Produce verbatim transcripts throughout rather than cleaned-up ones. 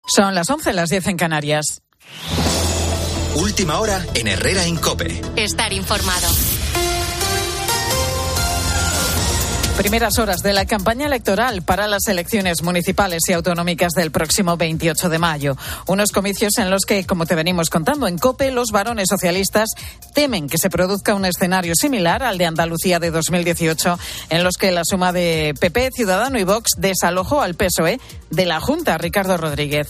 Son las once, las diez en Canarias. Última hora en Herrera en COPE. Estar informado. Primeras horas de la campaña electoral para las elecciones municipales y autonómicas del próximo veintiocho de mayo. Unos comicios en los que, como te venimos contando en COPE, los varones socialistas temen que se produzca un escenario similar al de Andalucía de dos mil dieciocho, en los que la suma de P P, Ciudadano y Vox desalojó al P S O E de la Junta. Ricardo Rodríguez.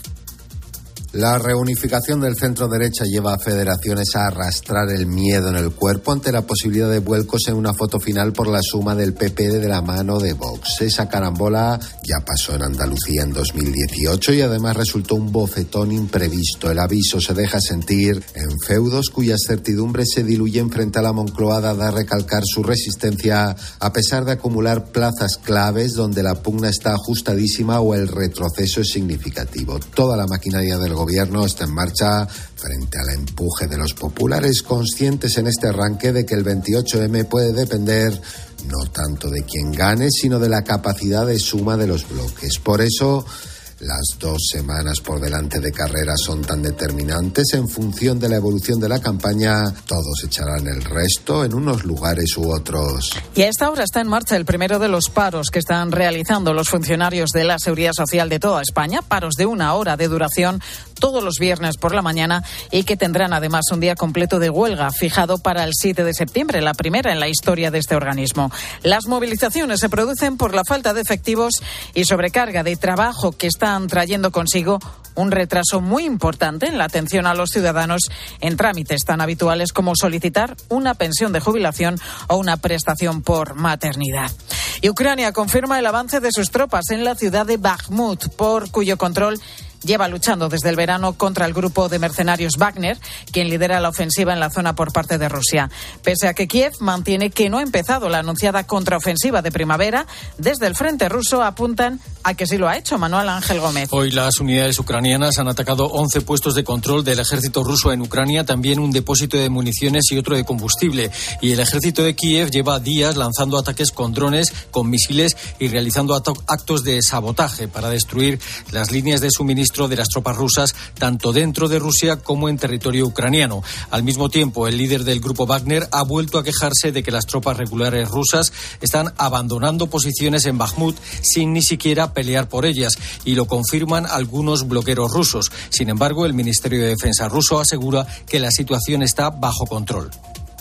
La reunificación del centro derecha lleva a federaciones a arrastrar el miedo en el cuerpo ante la posibilidad de vuelcos en una foto final por la suma del P P de la mano de Vox. Esa carambola ya pasó en Andalucía en dos mil dieciocho y además resultó un bofetón imprevisto. El aviso se deja sentir en feudos cuyas certidumbres se diluyen frente a la Moncloa, dada a recalcar su resistencia a pesar de acumular plazas claves donde la pugna está ajustadísima o el retroceso es significativo. Toda la maquinaria del gobierno está en marcha frente al empuje de los populares, conscientes en este arranque de que el veintiocho eme puede depender no tanto de quién gane, sino de la capacidad de suma de los bloques. Por eso, las dos semanas por delante de carrera son tan determinantes. En función de la evolución de la campaña, todos echarán el resto en unos lugares u otros. Y a esta hora está en marcha el primero de los paros que están realizando los funcionarios de la Seguridad Social de toda España, paros de una hora de duración todos los viernes por la mañana y que tendrán además un día completo de huelga fijado para el siete de septiembre, la primera en la historia de este organismo. Las movilizaciones se producen por la falta de efectivos y sobrecarga de trabajo que están trayendo consigo un retraso muy importante en la atención a los ciudadanos en trámites tan habituales como solicitar una pensión de jubilación o una prestación por maternidad. Y Ucrania confirma el avance de sus tropas en la ciudad de Bakhmut, por cuyo control lleva luchando desde el verano contra el grupo de mercenarios Wagner, quien lidera la ofensiva en la zona por parte de Rusia. Pese a que Kiev mantiene que no ha empezado la anunciada contraofensiva de primavera, desde el frente ruso apuntan a que sí lo ha hecho. Manuel Ángel Gómez. Hoy las unidades ucranianas han atacado once puestos de control del ejército ruso en Ucrania, también un depósito de municiones y otro de combustible. Y el ejército de Kiev lleva días lanzando ataques con drones, con misiles y realizando actos de sabotaje para destruir las líneas de suministro de las tropas rusas, tanto dentro de Rusia como en territorio ucraniano. Al mismo tiempo, el líder del grupo Wagner ha vuelto a quejarse de que las tropas regulares rusas están abandonando posiciones en Bakhmut sin ni siquiera pelear por ellas, y lo confirman algunos bloqueros rusos. Sin embargo, el Ministerio de Defensa ruso asegura que la situación está bajo control.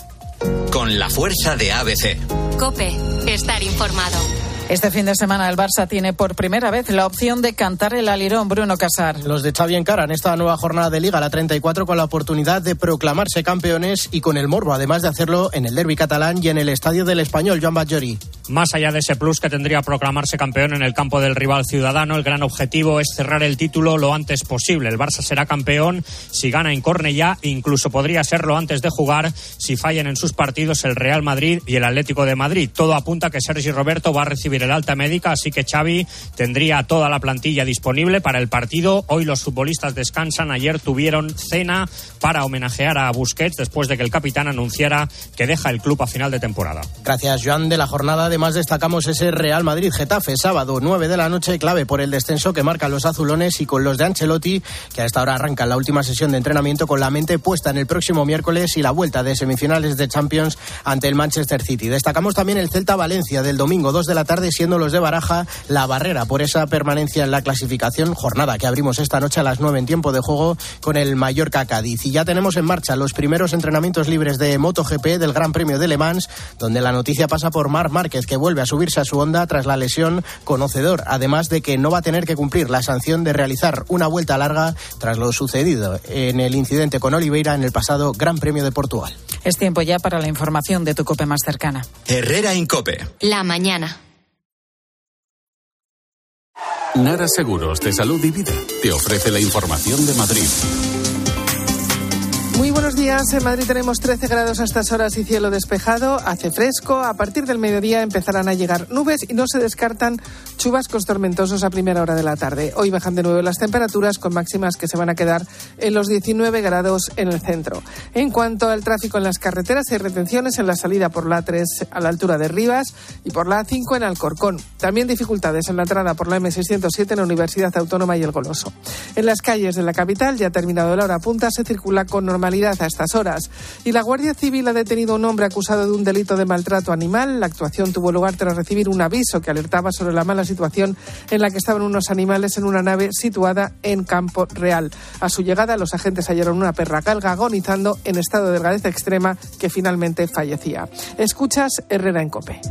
Con la fuerza de A B C. COPE. Estar informado. Este fin de semana el Barça tiene por primera vez la opción de cantar el alirón. Bruno Casar. Los de Xavi encaran esta nueva jornada de Liga, la treinta y cuatro, con la oportunidad de proclamarse campeones y con el morbo, además de hacerlo en el derbi catalán y en el estadio del Español, Joan Batllori. Más allá de ese plus que tendría proclamarse campeón en el campo del rival Ciudadano, el gran objetivo es cerrar el título lo antes posible. El Barça será campeón si gana en Cornellá, incluso podría serlo antes de jugar si fallan en sus partidos el Real Madrid y el Atlético de Madrid. Todo apunta a que Sergi Roberto va a recibir el alta médica, así que Xavi tendría toda la plantilla disponible para el partido. Hoy los futbolistas descansan. Ayer tuvieron cena para homenajear a Busquets después de que el capitán anunciara que deja el club a final de temporada. Gracias, Joan. De la jornada además destacamos ese Real Madrid-Getafe, sábado nueve de la noche, clave por el descenso que marcan los azulones y con los de Ancelotti, que a esta hora arrancan la última sesión de entrenamiento con la mente puesta en el próximo miércoles y la vuelta de semifinales de Champions ante el Manchester City. Destacamos también el Celta-Valencia del domingo dos de la tarde, siendo los de Baraja la barrera por esa permanencia en la clasificación, jornada que abrimos esta noche a las nueve en tiempo de juego con el Mallorca-Cádiz. Y ya tenemos en marcha los primeros entrenamientos libres de MotoGP del Gran Premio de Le Mans, donde la noticia pasa por Marc Márquez, que vuelve a subirse a su Honda tras la lesión, conocedor además de que no va a tener que cumplir la sanción de realizar una vuelta larga tras lo sucedido en el incidente con Oliveira en el pasado Gran Premio de Portugal. Es tiempo ya para la información de tu COPE más cercana. Herrera en COPE. La mañana. Nara Seguros de Salud y Vida te ofrece la información de Madrid. Muy buenos días. En Madrid tenemos trece grados a estas horas y cielo despejado. Hace fresco. A partir del mediodía empezarán a llegar nubes y no se descartan chubascos tormentosos a primera hora de la tarde. Hoy bajan de nuevo las temperaturas con máximas que se van a quedar en los diecinueve grados en el centro. En cuanto al tráfico en las carreteras, hay retenciones en la salida por la A tres a la altura de Rivas y por la A cinco en Alcorcón. También dificultades en la entrada por la eme seiscientos siete en la Universidad Autónoma y El Goloso. En las calles de la capital, ya terminado la hora punta, se circula con normalidad a estas horas. Y la Guardia Civil ha detenido a un hombre acusado de un delito de maltrato animal. La actuación tuvo lugar tras recibir un aviso que alertaba sobre la mala situación en la que estaban unos animales en una nave situada en Campo Real. A su llegada, los agentes hallaron una perra galga agonizando en estado de delgadez extrema que finalmente fallecía. Escuchas Herrera en COPE.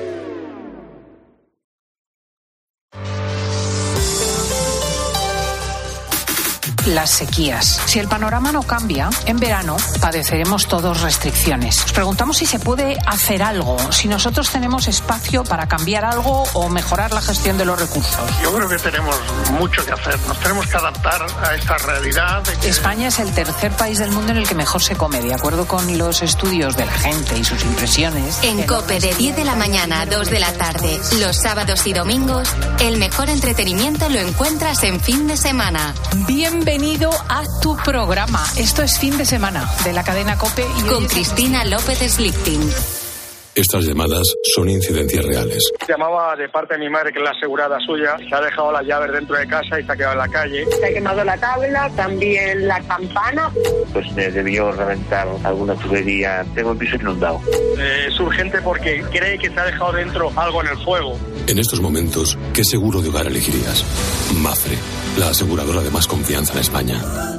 Las sequías. Si el panorama no cambia, en verano padeceremos todos restricciones. Nos preguntamos si se puede hacer algo, si nosotros tenemos espacio para cambiar algo o mejorar la gestión de los recursos. Yo creo que tenemos mucho que hacer. Nos tenemos que adaptar a esta realidad. De que... España es el tercer país del mundo en el que mejor se come, de acuerdo con los estudios de la gente y sus impresiones. En COPE, de diez de la mañana a dos de la tarde, los sábados y domingos, el mejor entretenimiento lo encuentras en fin de semana. Bienvenido. Bienvenido a tu programa. Esto es Fin de Semana de la cadena COPE. Y con Cristina López Slichting. Estas llamadas son incidencias reales. Llamaba de parte de mi madre, que es la asegurada suya. Se ha dejado las llaves dentro de casa y se ha quedado en la calle. Se ha quemado la tabla, también la campana. Pues me debió reventar alguna tubería. Tengo el piso inundado. Eh, es urgente porque cree que se ha dejado dentro algo en el fuego. En estos momentos, ¿qué seguro de hogar elegirías? Mapfre, la aseguradora de más confianza en España.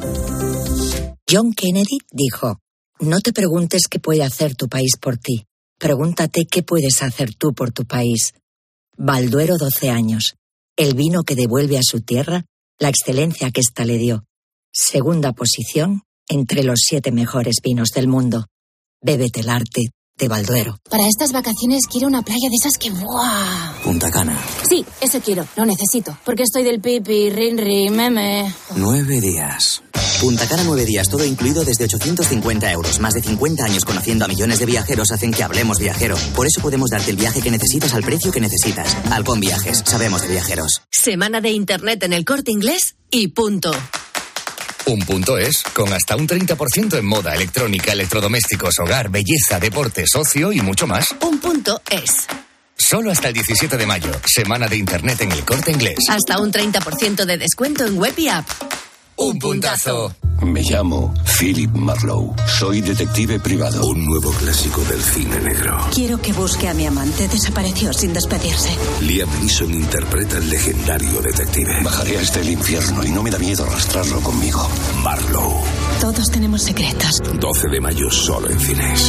John Kennedy dijo: no te preguntes qué puede hacer tu país por ti. Pregúntate qué puedes hacer tú por tu país. Balduero doce años. El vino que devuelve a su tierra la excelencia que ésta le dio. Segunda posición entre los siete mejores vinos del mundo. Bébete el arte de Balduero. Para estas vacaciones quiero una playa de esas que... ¡buah! Punta Cana. Sí, ese quiero. Lo necesito. Porque estoy del pipi, rinri, meme... Nueve días. Punta Cana nueve días, todo incluido desde ochocientos cincuenta euros. Más de cincuenta años conociendo a millones de viajeros hacen que hablemos viajero. Por eso podemos darte el viaje que necesitas al precio que necesitas. Halcón Viajes, sabemos de viajeros. Semana de Internet en El Corte Inglés y punto. Un punto es, con hasta un treinta por ciento en moda, electrónica, electrodomésticos, hogar, belleza, deportes, ocio y mucho más. Un punto es. Solo hasta el diecisiete de mayo, semana de Internet en El Corte Inglés. Hasta un treinta por ciento de descuento en web y app. ¡Un puntazo! Me llamo Philip Marlowe. Soy detective privado. Un nuevo clásico del cine negro. Quiero que busque a mi amante. Desapareció sin despedirse. Liam Neeson interpreta al legendario detective. Bajaré hasta el infierno y no me da miedo arrastrarlo conmigo. Marlowe. Todos tenemos secretos. doce de mayo solo en cines.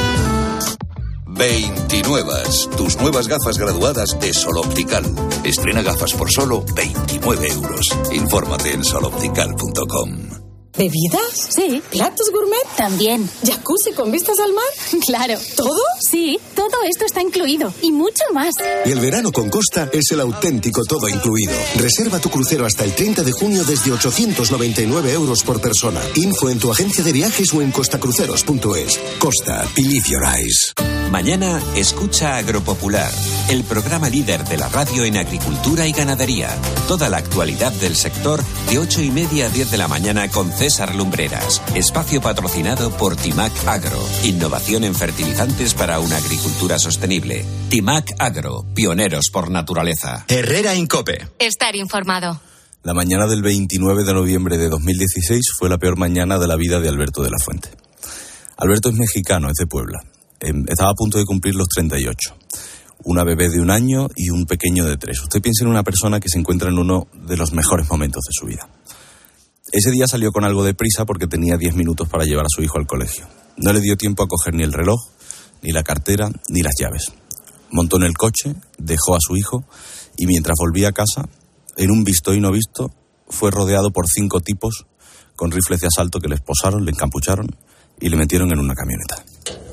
veintinuevas, tus nuevas gafas graduadas de Sol Optical. Estrena gafas por solo veintinueve euros. Infórmate en sol optical punto com. ¿Bebidas? Sí. ¿Platos gourmet? También. ¿Jacuzzi con vistas al mar? Claro. ¿Todo? Sí, todo esto está incluido y mucho más. Y el verano con Costa es el auténtico todo incluido. Reserva tu crucero hasta el treinta de junio desde ochocientos noventa y nueve euros por persona. Info en tu agencia de viajes o en costacruceros punto es. Costa, believe your eyes. Mañana escucha Agropopular, el programa líder de la radio en agricultura y ganadería. Toda la actualidad del sector de ocho y media a diez de la mañana con César Lumbreras. Espacio patrocinado por Timac Agro. Innovación en fertilizantes para una agricultura sostenible. Timac Agro, pioneros por naturaleza. Herrera en COPE. Estar informado. La mañana del veintinueve de noviembre de dos mil dieciséis fue la peor mañana de la vida de Alberto de la Fuente. Alberto es mexicano, es de Puebla. Estaba a punto de cumplir los treinta y ocho. Una bebé de un año y un pequeño de tres. Usted piensa en una persona que se encuentra en uno de los mejores momentos de su vida. Ese día salió con algo de prisa porque tenía diez minutos para llevar a su hijo al colegio. No le dio tiempo a coger ni el reloj, ni la cartera, ni las llaves. Montó en el coche, dejó a su hijo y mientras volvía a casa, en un visto y no visto, fue rodeado por cinco tipos con rifles de asalto que le esposaron, le encapucharon y le metieron en una camioneta.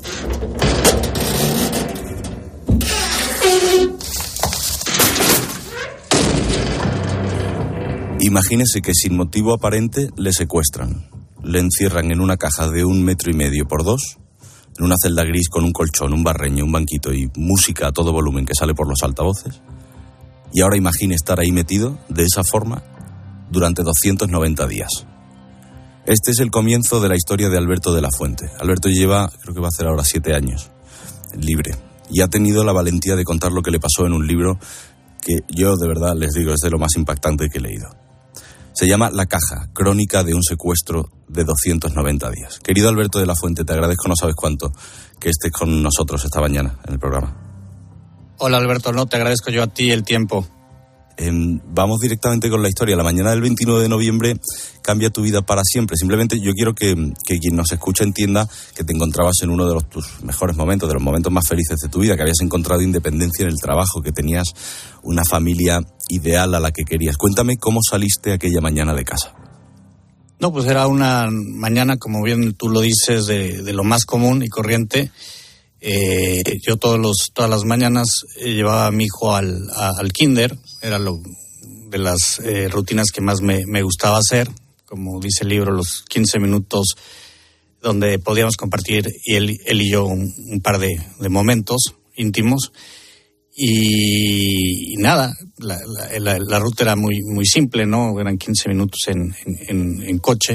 Imagínese que sin motivo aparente le secuestran, le encierran en una caja de un metro y medio por dos, en una celda gris con un colchón, un barreño, un banquito y música a todo volumen que sale por los altavoces, Y ahora imagine estar ahí metido, de esa forma, durante doscientos noventa días. Este es el comienzo de la historia de Alberto de la Fuente. Alberto lleva, creo que va a hacer ahora siete años, libre. Y ha tenido la valentía de contar lo que le pasó en un libro que yo, de verdad, les digo, es de lo más impactante que he leído. Se llama La Caja, crónica de un secuestro de doscientos noventa días. Querido Alberto de la Fuente, te agradezco no sabes cuánto que estés con nosotros esta mañana en el programa. Hola Alberto, no, te agradezco yo a ti el tiempo. Eh, vamos directamente con la historia. La mañana del veintinueve de noviembre cambia tu vida para siempre. Simplemente yo quiero que, que quien nos escucha entienda que te encontrabas en uno de los, tus mejores momentos, de los momentos más felices de tu vida, que habías encontrado independencia en el trabajo, que tenías una familia ideal a la que querías. Cuéntame cómo saliste aquella mañana de casa. No, pues era una mañana, como bien tú lo dices, de, de lo más común y corriente. Eh, yo todos los, todas las mañanas eh, llevaba a mi hijo al, a, al kinder. Era lo de las eh, rutinas que más me, me gustaba hacer. Como dice el libro, los quince minutos donde podíamos compartir y él, él y yo un, un par de, de momentos íntimos. Y, y nada, la, la, la, la ruta era muy, muy simple, ¿no? Eran quince minutos en, en, en coche.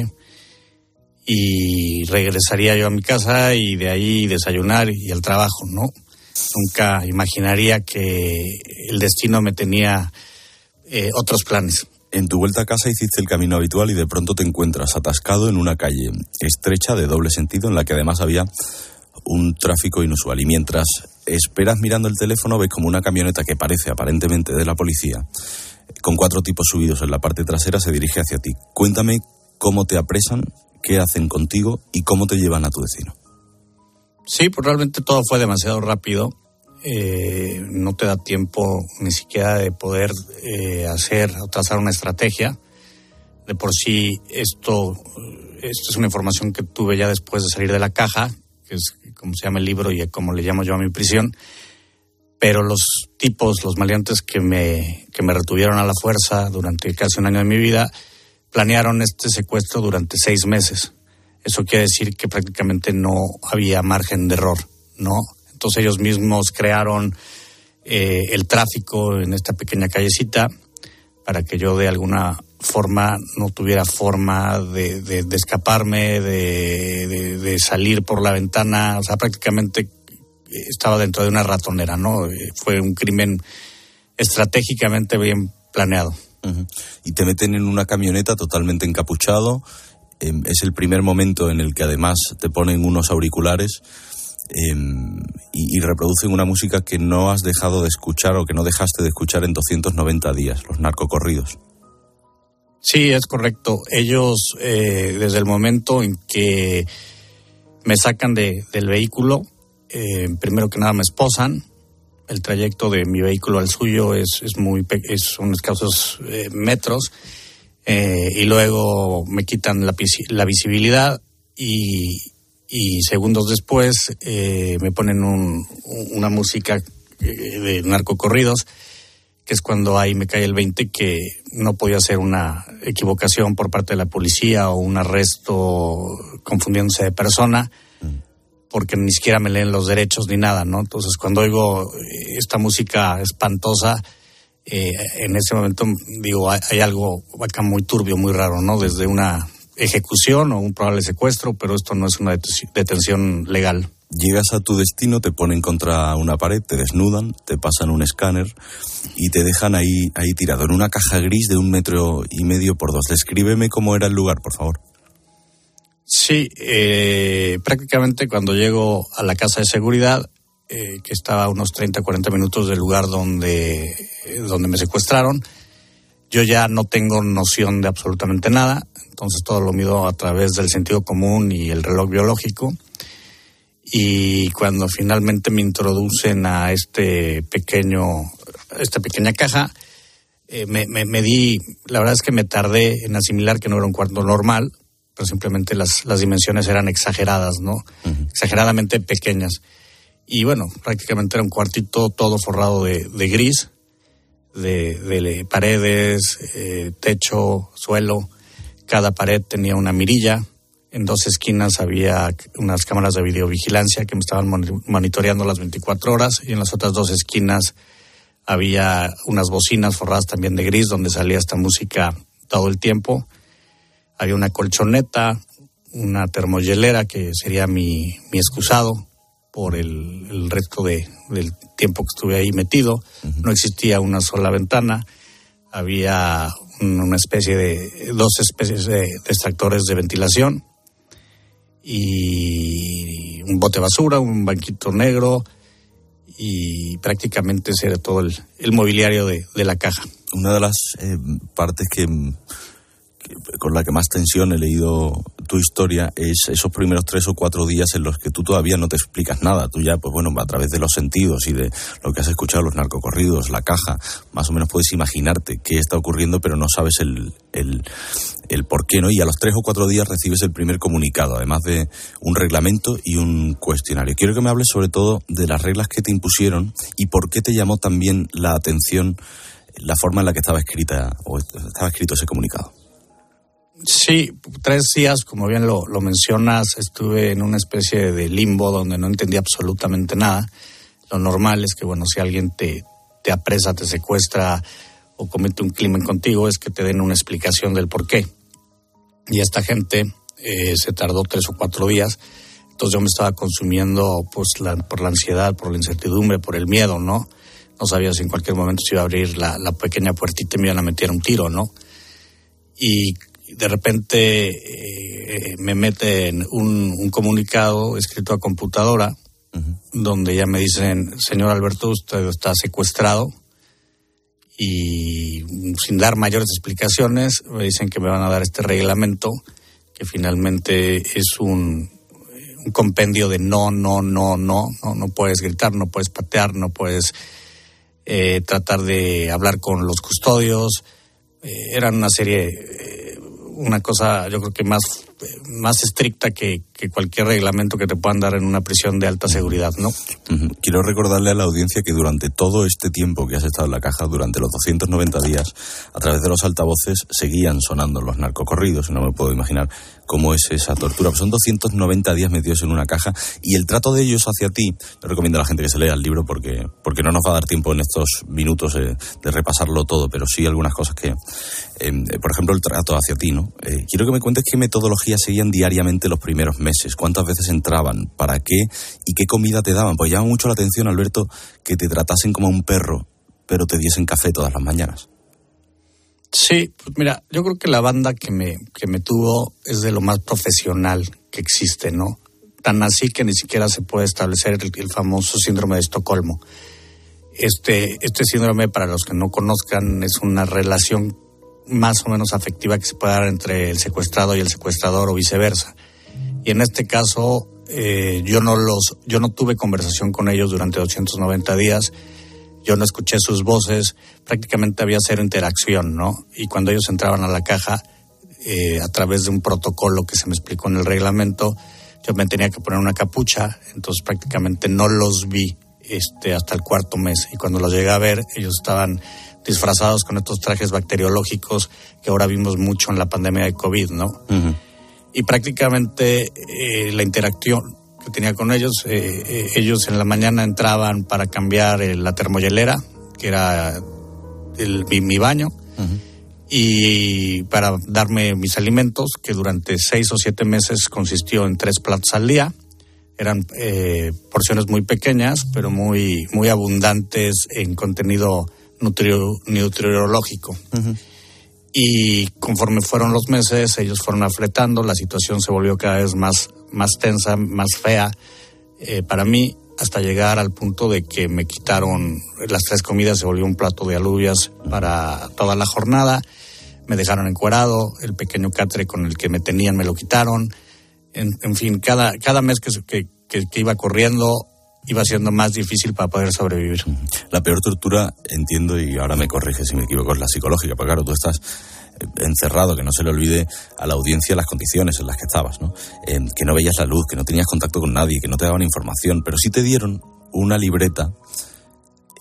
Y regresaría yo a mi casa y de ahí desayunar y al trabajo, ¿no? Nunca imaginaría que el destino me tenía eh, otros planes. En tu vuelta a casa hiciste el camino habitual y de pronto te encuentras atascado en una calle estrecha de doble sentido en la que además había un tráfico inusual. Y mientras esperas mirando el teléfono ves como una camioneta que parece aparentemente de la policía, con cuatro tipos subidos en la parte trasera, se dirige hacia ti. Cuéntame cómo te apresan, qué hacen contigo y cómo te llevan a tu destino. Sí, pues realmente todo fue demasiado rápido. Eh, no te da tiempo ni siquiera de poder eh, hacer o trazar una estrategia. De por sí, esto, esto es una información que tuve ya después de salir de la caja, que es como se llama el libro y como le llamo yo a mi prisión. Pero los tipos, los maleantes que me, que me retuvieron a la fuerza durante casi un año de mi vida, planearon este secuestro durante seis meses. Eso quiere decir que prácticamente no había margen de error, ¿no? Entonces ellos mismos crearon eh, el tráfico en esta pequeña callecita para que yo de alguna forma no tuviera forma de, de, de escaparme, de, de, de salir por la ventana. O sea, prácticamente estaba dentro de una ratonera, ¿no? Fue un crimen estratégicamente bien planeado. Uh-huh. Y te meten en una camioneta totalmente encapuchado. Eh, es el primer momento en el que además te ponen unos auriculares eh, y, y reproducen una música que no has dejado de escuchar o que no dejaste de escuchar en doscientos noventa días, los narcocorridos. Sí, es correcto. Ellos, eh, desde el momento en que me sacan de, del vehículo, eh, primero que nada me esposan. El trayecto de mi vehículo al suyo es, es muy es unos escasos eh, metros, eh, y luego me quitan la, la visibilidad y, y segundos después eh, me ponen un, una música de narcocorridos, que es cuando ahí me cae el veinte que no podía ser una equivocación por parte de la policía o un arresto confundiéndose de persona, porque ni siquiera me leen los derechos ni nada, ¿no? Entonces, cuando oigo esta música espantosa, eh, en ese momento digo, hay, hay algo acá muy turbio, muy raro, ¿no? Desde una ejecución o un probable secuestro, pero esto no es una det- detención legal. Llegas a tu destino, te ponen contra una pared, te desnudan, te pasan un escáner y te dejan ahí, ahí tirado, en una caja gris de un metro y medio por dos. Descríbeme cómo era el lugar, por favor. Sí, eh, prácticamente cuando llego a la casa de seguridad, eh, que estaba a unos treinta, cuarenta minutos del lugar donde, eh, donde me secuestraron, yo ya no tengo noción de absolutamente nada, entonces todo lo mido a través del sentido común y el reloj biológico. Y cuando finalmente me introducen a este pequeño, esta pequeña caja, eh, me, me, me di, la verdad es que me tardé en asimilar que no era un cuarto normal, pero simplemente las, las dimensiones eran exageradas, ¿no? Uh-huh. Exageradamente pequeñas. Y bueno, prácticamente era un cuartito todo forrado de, de gris, de, de paredes, eh, techo, suelo. Cada pared tenía una mirilla. En dos esquinas había unas cámaras de videovigilancia que me estaban monitoreando las veinticuatro horas, y en las otras dos esquinas Había unas bocinas forradas también de gris donde salía esta música todo el tiempo. Había una colchoneta, una termohielera que sería mi, mi excusado por el, el resto de, del tiempo que estuve ahí metido. Uh-huh. No existía una sola ventana. Había un, una especie de, dos especies de, de extractores de ventilación y un bote de basura, un banquito negro, y prácticamente ese era todo el, el mobiliario de, de la caja. Una de las eh, partes que, que con la que más tensión he leído tu historia es esos primeros tres o cuatro días en los que tú todavía no te explicas nada. Tú ya, pues bueno, a través de los sentidos y de lo que has escuchado, los narcocorridos, la caja, más o menos puedes imaginarte qué está ocurriendo, pero no sabes el, el, el por qué, ¿no? Y a los tres o cuatro días recibes el primer comunicado, además de un reglamento y un cuestionario. Quiero que me hables sobre todo de las reglas que te impusieron y por qué te llamó también la atención la forma en la que estaba escrita o estaba escrito ese comunicado. Sí, tres días, como bien lo, lo mencionas, estuve en una especie de limbo donde no entendía absolutamente nada. Lo normal es que, bueno, si alguien te, te apresa, te secuestra o comete un crimen contigo, es que te den una explicación del por qué. Y esta gente eh, se tardó tres o cuatro días, entonces yo me estaba consumiendo pues la, por la ansiedad, por la incertidumbre, por el miedo, ¿no? No sabía si en cualquier momento se iba a abrir la, la pequeña puertita y me iban a meter un tiro, ¿no? Y de repente eh, me meten un, un comunicado escrito a computadora, uh-huh, donde ya me dicen: señor Alberto, usted está secuestrado, y sin dar mayores explicaciones me dicen que me van a dar este reglamento, que finalmente es un, un compendio de no, no, no, no, no, no puedes gritar, no puedes patear, no puedes eh, tratar de hablar con los custodios. Eh, eran una serie... Eh, una cosa yo creo que más, más estricta que, que cualquier reglamento que te puedan dar en una prisión de alta seguridad, ¿no? Uh-huh. Quiero recordarle a la audiencia que durante todo este tiempo que has estado en la caja, durante los doscientos noventa días, a través de los altavoces seguían sonando los narcocorridos, y no me puedo imaginar cómo es esa tortura. Pues son doscientos noventa días metidos en una caja, y el trato de ellos hacia ti, yo recomiendo a la gente que se lea el libro porque, porque no nos va a dar tiempo en estos minutos eh, de repasarlo todo, pero sí algunas cosas que, eh, por ejemplo, el trato hacia ti, ¿no? Eh, quiero que me cuentes qué metodología seguían diariamente los primeros meses, cuántas veces entraban, para qué y qué comida te daban. Pues llama mucho la atención, Alberto, que te tratasen como a un perro, pero te diesen café todas las mañanas. Sí, pues mira, yo creo que la banda que me, que me tuvo es de lo más profesional que existe, ¿no? Tan así que ni siquiera se puede establecer el, el famoso síndrome de Estocolmo. Este, este síndrome, para los que no conozcan, es una relación más o menos afectiva que se puede dar entre el secuestrado y el secuestrador o viceversa. Y en este caso, eh, yo no los, yo no tuve conversación con ellos durante doscientos noventa días. Yo no escuché sus voces, prácticamente había cero interacción, ¿no? Y cuando ellos entraban a la caja, eh, a través de un protocolo que se me explicó en el reglamento, yo me tenía que poner una capucha, entonces prácticamente no los vi este, hasta el cuarto mes. Y cuando los llegué a ver, ellos estaban disfrazados con estos trajes bacteriológicos que ahora vimos mucho en la pandemia de COVID, ¿no? Uh-huh. Y prácticamente eh, la interacción que tenía con ellos, eh, eh, ellos en la mañana entraban para cambiar eh, la termohielera, que era el, mi, mi baño, uh-huh, y para darme mis alimentos, que durante seis o siete meses consistió en tres platos al día. Eran eh, porciones muy pequeñas, pero muy, muy abundantes en contenido nutrio, nutriológico. Uh-huh. Y conforme fueron los meses, ellos fueron afletando, la situación se volvió cada vez más, más tensa, más fea eh, para mí, hasta llegar al punto de que me quitaron las tres comidas, se volvió un plato de alubias para toda la jornada, me dejaron encuerado, el pequeño catre con el que me tenían me lo quitaron, en, en fin, cada, cada mes que, que, que, que iba corriendo iba siendo más difícil para poder sobrevivir. La peor tortura, entiendo, y ahora me corriges si me equivoco, es la psicológica, porque claro, tú estás encerrado, que no se le olvide a la audiencia las condiciones en las que estabas, ¿no? Eh, que no veías la luz, que no tenías contacto con nadie, que no te daban información, pero sí te dieron una libreta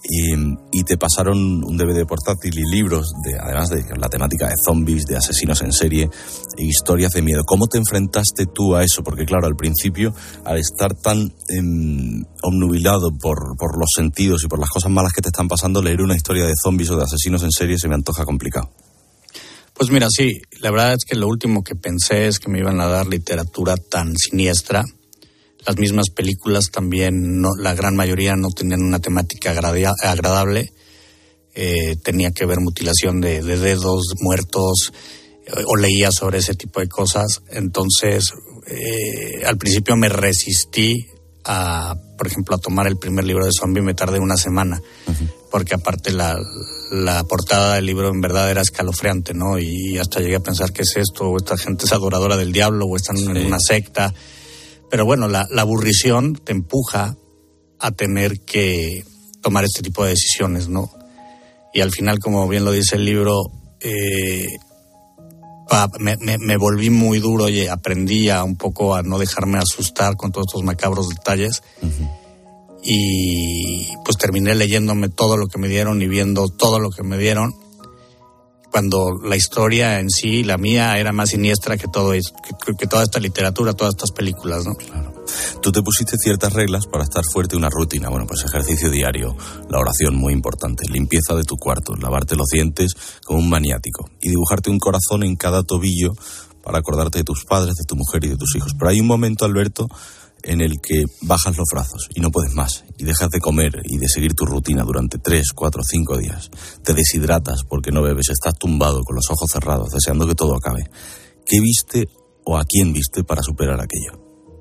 Y, y te pasaron un D V D portátil y libros, de, además de la temática de zombies, de asesinos en serie, e historias de miedo. ¿Cómo te enfrentaste tú a eso? Porque claro, al principio, al estar tan eh, obnubilado por, por los sentidos y por las cosas malas que te están pasando, leer una historia de zombies o de asesinos en serie se me antoja complicado. Pues mira, sí, la verdad es que lo último que pensé es que me iban a dar literatura tan siniestra. Las mismas películas también, no, la gran mayoría no tenían una temática agradia, agradable. Eh, tenía que ver mutilación de, de dedos, muertos, eh, o leía sobre ese tipo de cosas. Entonces, eh, al principio me resistí a, por ejemplo, a tomar el primer libro de zombie. Me tardé una semana, uh-huh. porque aparte la, la portada del libro en verdad era escalofriante, ¿no? Y hasta llegué a pensar, ¿qué es esto? O esta gente es adoradora del diablo, o están sí. en una secta. Pero bueno, la, la aburrición te empuja a tener que tomar este tipo de decisiones, ¿no? Y al final, como bien lo dice el libro, eh, pa, me, me, me volví muy duro y aprendí a un poco a no dejarme asustar con todos estos macabros detalles. Uh-huh. Y pues terminé leyéndome todo lo que me dieron y viendo todo lo que me dieron, cuando la historia en sí, la mía, era más siniestra que todo eso, que, que toda esta literatura, todas estas películas, ¿no? Claro. Tú te pusiste ciertas reglas para estar fuerte, una rutina. Bueno, pues ejercicio diario, la oración, muy importante, limpieza de tu cuarto, lavarte los dientes como un maniático y dibujarte un corazón en cada tobillo para acordarte de tus padres, de tu mujer y de tus hijos. Pero hay un momento, Alberto, en el que bajas los brazos y no puedes más y dejas de comer y de seguir tu rutina durante tres, cuatro, cinco días. Te deshidratas porque no bebes, estás tumbado con los ojos cerrados deseando que todo acabe. ¿Qué viste o a quién viste para superar aquello?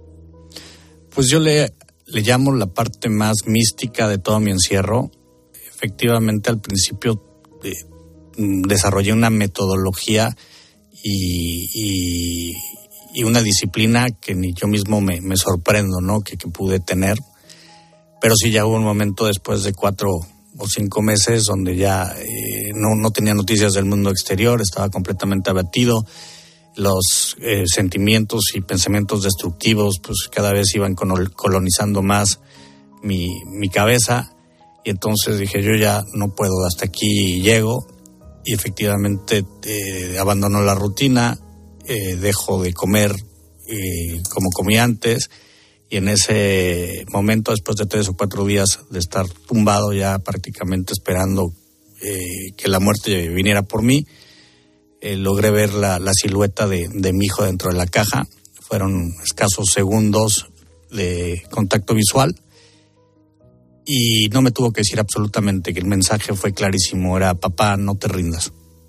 Pues yo le, le llamo la parte más mística de todo mi encierro. Efectivamente, al principio eh, desarrollé una metodología y... y y una disciplina que ni yo mismo me, me sorprendo, ¿no? Que, que pude tener. Pero sí ya hubo un momento después de cuatro o cinco meses donde ya eh, no, no tenía noticias del mundo exterior, estaba completamente abatido. Los eh, sentimientos y pensamientos destructivos pues cada vez iban colonizando más mi, mi cabeza. Y entonces dije, yo ya no puedo, hasta aquí llego. Y efectivamente eh, abandono la rutina. Eh, dejo de comer eh, como comía antes, y en ese momento, después de tres o cuatro días de estar tumbado ya prácticamente esperando eh, que la muerte viniera por mí, eh, logré ver la, la silueta de, de mi hijo dentro de la caja. Fueron escasos segundos de contacto visual y no me tuvo que decir absolutamente, que el mensaje fue clarísimo, era: papá, no te rindas.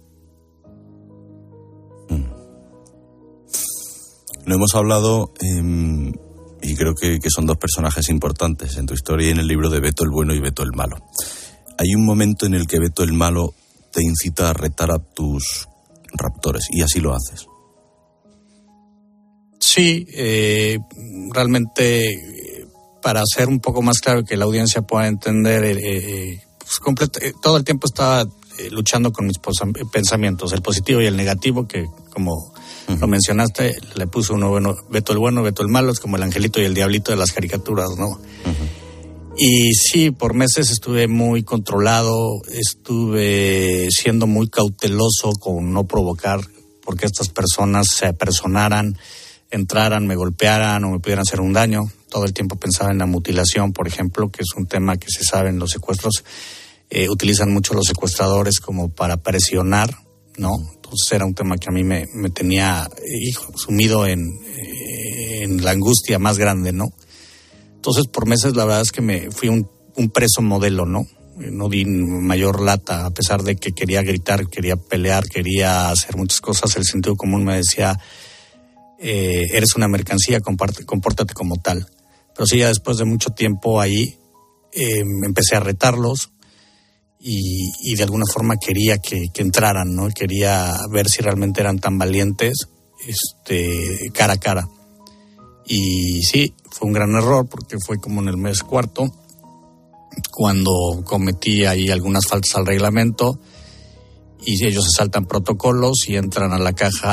No hemos hablado, eh, y creo que, que son dos personajes importantes en tu historia y en el libro, de Beto el bueno y Beto el malo. Hay un momento en el que Beto el malo te incita a retar a tus raptores, y así lo haces. Sí, eh, realmente, para hacer un poco más claro que la audiencia pueda entender, eh, pues completo, eh, todo el tiempo estaba eh, luchando con mis pensamientos, el positivo y el negativo, que como... Uh-huh. Lo mencionaste, le puse uno bueno, Beto el bueno, Beto el malo, es como el angelito y el diablito de las caricaturas, ¿no? Uh-huh. Y sí, por meses estuve muy controlado, estuve siendo muy cauteloso con no provocar, porque estas personas se apersonaran, entraran, me golpearan o me pudieran hacer un daño. Todo el tiempo pensaba en la mutilación, por ejemplo, que es un tema que se sabe en los secuestros. Eh, utilizan mucho los secuestradores como para presionar, ¿no? Entonces era un tema que a mí me, me tenía hijo, sumido en, en la angustia más grande, ¿no? Entonces por meses la verdad es que me fui un, un preso modelo, ¿no? No di mayor lata, a pesar de que quería gritar, quería pelear, quería hacer muchas cosas. El sentido común me decía, eh, eres una mercancía, comparte, compórtate como tal. Pero sí, ya después de mucho tiempo ahí, eh, empecé a retarlos. Y, y de alguna forma quería que, que entraran, ¿no? Quería ver si realmente eran tan valientes, este, cara a cara. Y sí, fue un gran error, porque fue como en el mes cuarto, cuando cometí ahí algunas faltas al reglamento, y ellos se saltan protocolos y entran a la caja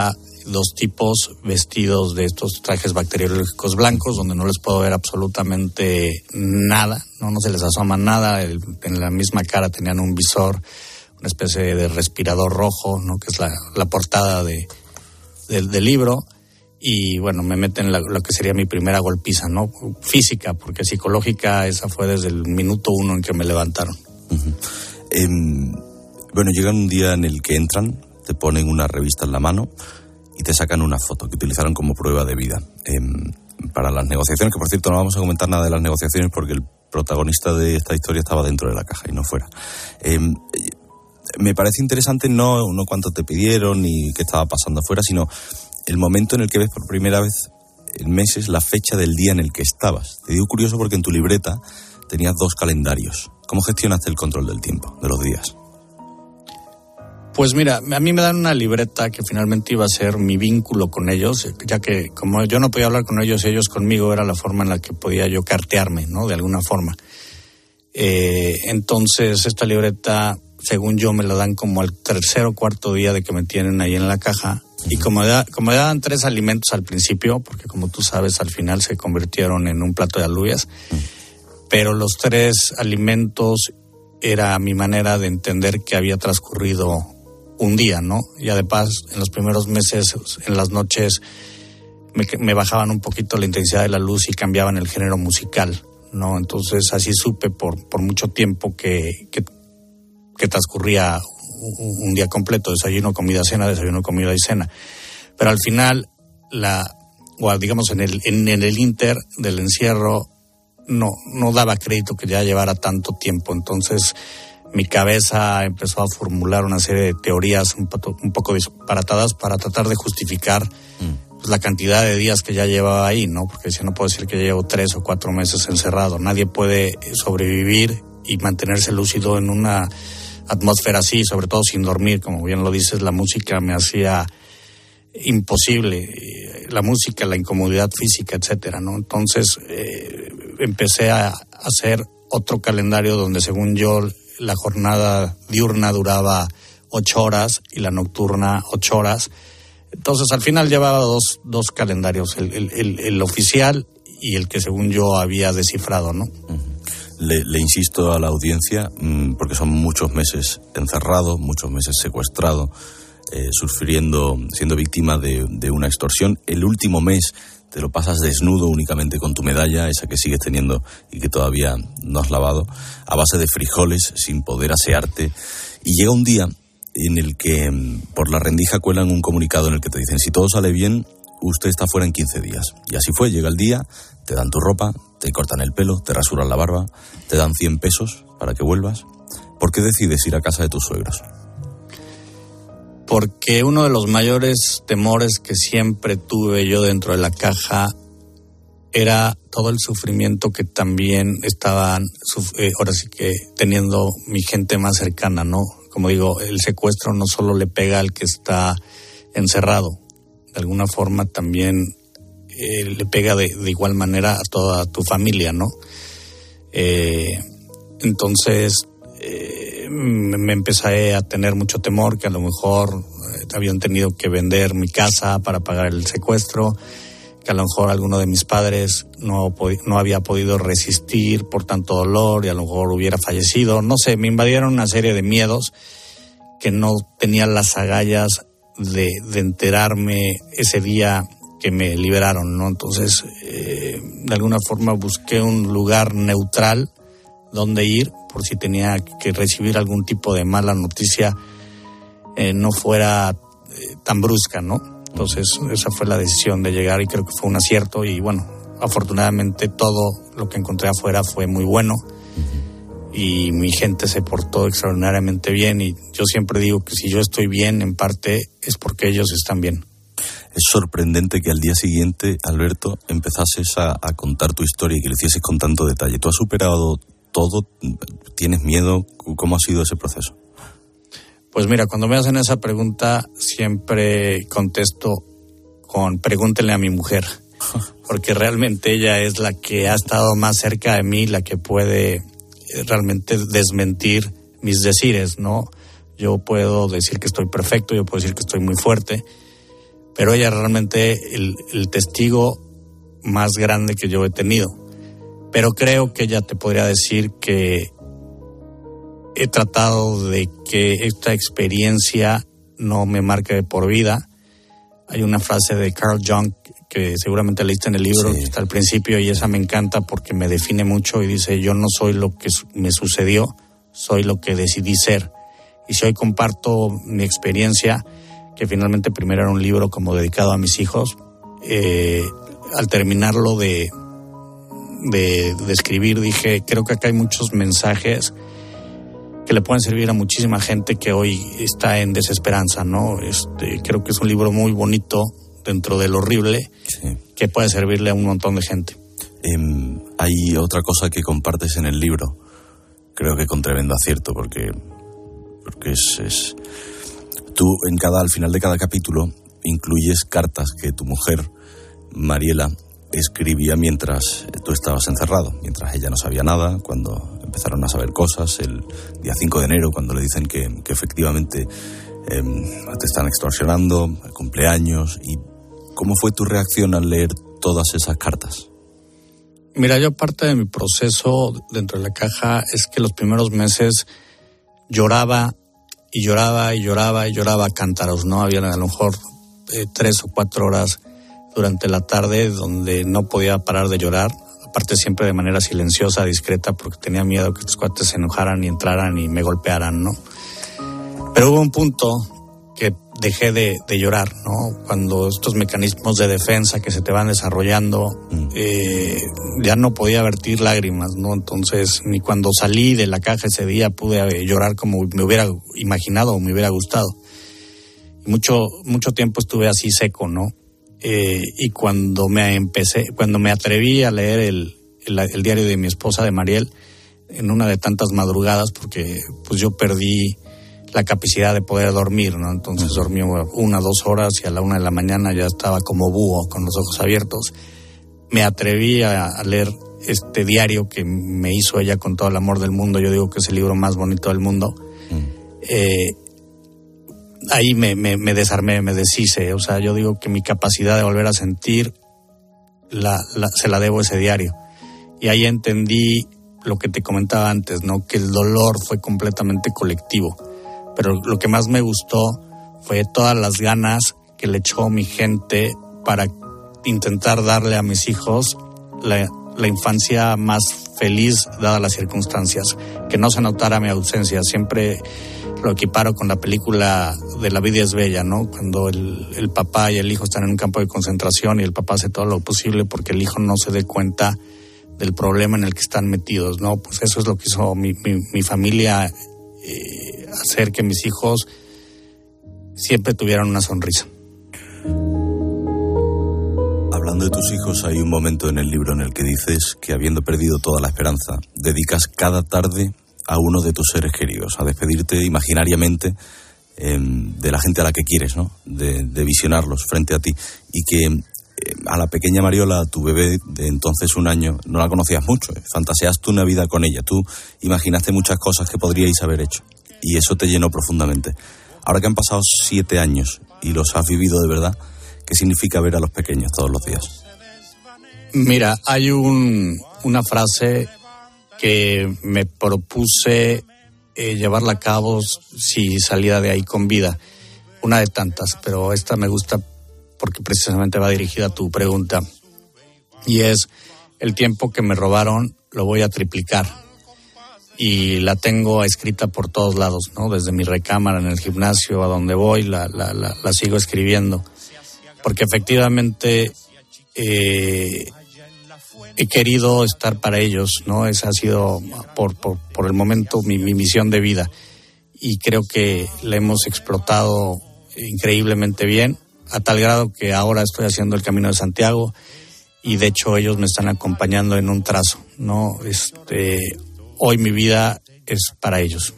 dos tipos vestidos de estos trajes bacteriológicos blancos, donde no les puedo ver absolutamente nada, no, no se les asoma nada. El, en la misma cara tenían un visor, una especie de respirador rojo, ¿no? Que es la, la portada de, de, del libro. Y bueno, me meten la, lo que sería mi primera golpiza, ¿no? Física, porque psicológica esa fue desde el minuto uno en que me levantaron. Uh-huh. Eh, bueno, llegan un día en el que entran, te ponen una revista en la mano y te sacan una foto que utilizaron como prueba de vida eh, para las negociaciones, que por cierto no vamos a comentar nada de las negociaciones porque el protagonista de esta historia estaba dentro de la caja y no fuera. Eh, me parece interesante no, no cuánto te pidieron ni qué estaba pasando afuera, sino el momento en el que ves por primera vez en meses la fecha del día en el que estabas. Te digo curioso porque en tu libreta tenías dos calendarios. ¿Cómo gestionaste el control del tiempo, de los días? Pues mira, a mí me dan una libreta que finalmente iba a ser mi vínculo con ellos, ya que como yo no podía hablar con ellos, ellos conmigo, era la forma en la que podía yo cartearme, ¿no? De alguna forma. Eh, entonces, esta libreta, según yo, me la dan como al tercer o cuarto día de que me tienen ahí en la caja. Uh-huh. Y como, da, como me daban tres alimentos al principio, porque como tú sabes, al final se convirtieron en un plato de alubias, uh-huh. Pero los tres alimentos era mi manera de entender que había transcurrido un día, ¿no? Y además, en los primeros meses, en las noches, me, me bajaban un poquito la intensidad de la luz y cambiaban el género musical, ¿no? Entonces, así supe por, por mucho tiempo que, que, que transcurría un, un día completo, desayuno, comida, cena, desayuno, comida y cena. Pero al final, la, o digamos, en el, en, en el inter del encierro, no, no daba crédito que ya llevara tanto tiempo. Entonces, mi cabeza empezó a formular una serie de teorías un, pato, un poco disparatadas para tratar de justificar mm. pues, la cantidad de días que ya llevaba ahí, ¿no? Porque si no puedo decir que ya llevo tres o cuatro meses encerrado. Nadie puede sobrevivir y mantenerse lúcido en una atmósfera así, sobre todo sin dormir. Como bien lo dices, la música me hacía imposible. La música, la incomodidad física, etcétera, ¿no? Entonces eh, empecé a hacer otro calendario donde, según yo, la jornada diurna duraba ocho horas y la nocturna ocho horas. Entonces, al final llevaba dos, dos calendarios, el, el, el, el oficial y el que según yo había descifrado, ¿no? Le, le insisto a la audiencia, porque son muchos meses encerrado, muchos meses secuestrado, eh, sufriendo, siendo víctima de, de una extorsión. El último mes te lo pasas desnudo únicamente con tu medalla, esa que sigues teniendo y que todavía no has lavado, a base de frijoles, sin poder asearte. Y llega un día en el que por la rendija cuelan un comunicado en el que te dicen: si todo sale bien, usted está fuera en quince días. Y así fue, llega el día, te dan tu ropa, te cortan el pelo, te rasuran la barba, te dan cien pesos para que vuelvas. ¿Por qué decides ir a casa de tus suegros? Porque uno de los mayores temores que siempre tuve yo dentro de la caja era todo el sufrimiento que también estaban, eh, ahora sí que teniendo mi gente más cercana, ¿no? Como digo, el secuestro no solo le pega al que está encerrado, de alguna forma también eh, le pega de, de igual manera a toda tu familia, ¿no? Eh, entonces eh, me empecé a tener mucho temor que a lo mejor eh, habían tenido que vender mi casa para pagar el secuestro, que a lo mejor alguno de mis padres no, no había podido resistir por tanto dolor y a lo mejor hubiera fallecido. No sé, me invadieron una serie de miedos que no tenía las agallas de, de enterarme ese día que me liberaron, ¿no? Entonces, eh, de alguna forma busqué un lugar neutral donde ir por si tenía que recibir algún tipo de mala noticia, eh, no fuera eh, tan brusca, ¿no? Entonces, esa fue la decisión de llegar y creo que fue un acierto y bueno, afortunadamente todo lo que encontré afuera fue muy bueno y mi gente se portó extraordinariamente bien y yo siempre digo que si yo estoy bien, en parte es porque ellos están bien. Es sorprendente que al día siguiente, Alberto, empezases a, a contar tu historia y que lo hicieses con tanto detalle. ¿Tú has superado todo? ¿Tienes miedo? ¿Cómo ha sido ese proceso? Pues mira, cuando me hacen esa pregunta siempre contesto con pregúntenle a mi mujer, porque realmente ella es la que ha estado más cerca de mí, la que puede realmente desmentir mis decires, ¿no? Yo puedo decir que estoy perfecto, yo puedo decir que estoy muy fuerte, pero ella es realmente el, el testigo más grande que yo he tenido. Pero creo que ella te podría decir que he tratado de que esta experiencia no me marque de por vida. Hay una frase de Carl Jung que seguramente leíste en el libro, sí, que está al principio, y esa me encanta porque me define mucho y dice: yo no soy lo que me sucedió, soy lo que decidí ser. Y si hoy comparto mi experiencia, que finalmente primero era un libro como dedicado a mis hijos, eh, al terminarlo de, de, de escribir dije, creo que acá hay muchos mensajes que le pueden servir a muchísima gente que hoy está en desesperanza, ¿no? Este, creo que es un libro muy bonito dentro del horrible, sí, que puede servirle a un montón de gente. Eh, hay otra cosa que compartes en el libro, creo que con tremendo acierto, porque, porque es, es... Tú en cada, al final de cada capítulo incluyes cartas que tu mujer, Mariela, escribía mientras tú estabas encerrado, mientras ella no sabía nada, cuando empezaron a saber cosas, el día cinco de enero, cuando le dicen que, que efectivamente eh, te están extorsionando, el cumpleaños. ¿Y cómo fue tu reacción al leer todas esas cartas? Mira, yo parte de mi proceso dentro de la caja es que los primeros meses lloraba y lloraba y lloraba y lloraba a cántaros, ¿no? Había a lo mejor eh, tres o cuatro horas durante la tarde donde no podía parar de llorar, aparte siempre de manera silenciosa, discreta, porque tenía miedo que estos cuates se enojaran y entraran y me golpearan, ¿no? Pero hubo un punto que dejé de, de llorar, ¿no? Cuando estos mecanismos de defensa que se te van desarrollando, mm. eh, ya no podía vertir lágrimas, ¿no? Entonces, ni cuando salí de la caja ese día pude llorar como me hubiera imaginado o me hubiera gustado. Y mucho, mucho tiempo estuve así seco, ¿no? Eh, y cuando me empecé, cuando me atreví a leer el, el, el diario de mi esposa, de Mariel, en una de tantas madrugadas, porque pues yo perdí la capacidad de poder dormir, ¿no? Entonces uh-huh. dormí una, dos horas y a la una de la mañana ya estaba como búho con los ojos abiertos. Me atreví a, a leer este diario que me hizo ella con todo el amor del mundo. Yo digo que es el libro más bonito del mundo. Uh-huh. Eh, Ahí me, me, me desarmé, me deshice. O sea, yo digo que mi capacidad de volver a sentir la, la, se la debo a ese diario. Y ahí entendí lo que te comentaba antes, ¿no? Que el dolor fue completamente colectivo. Pero lo que más me gustó fue todas las ganas que le echó mi gente para intentar darle a mis hijos la, la infancia más feliz dadas las circunstancias. Que no se notara mi ausencia. Siempre lo equiparo con la película de La vida es bella, ¿no? Cuando el, el papá y el hijo están en un campo de concentración y el papá hace todo lo posible porque el hijo no se dé cuenta del problema en el que están metidos, ¿no? Pues eso es lo que hizo mi, mi, mi familia, eh, hacer que mis hijos siempre tuvieran una sonrisa. Hablando de tus hijos, hay un momento en el libro en el que dices que, habiendo perdido toda la esperanza, dedicas cada tarde a uno de tus seres queridos, a despedirte imaginariamente eh, de la gente a la que quieres, ¿no? De, de visionarlos frente a ti. Y que eh, a la pequeña Mariola, a tu bebé de entonces un año, no la conocías mucho, eh, fantaseaste una vida con ella, tú imaginaste muchas cosas que podríais haber hecho y eso te llenó profundamente. Ahora que han pasado siete años y los has vivido de verdad, ¿qué significa ver a los pequeños todos los días? Mira, hay un, una frase que me propuse eh, llevarla a cabo si salía de ahí con vida. Una de tantas, pero esta me gusta porque precisamente va dirigida a tu pregunta. Y es, el tiempo que me robaron lo voy a triplicar. Y la tengo escrita por todos lados, ¿no? Desde mi recámara, en el gimnasio, a donde voy, la, la, la, la sigo escribiendo. Porque efectivamente eh, he querido estar para ellos, ¿no? Esa ha sido por, por, por el momento mi, mi misión de vida. Y creo que la hemos explotado increíblemente bien, a tal grado que ahora estoy haciendo el Camino de Santiago y de hecho ellos me están acompañando en un trazo, ¿no? Este, hoy mi vida es para ellos.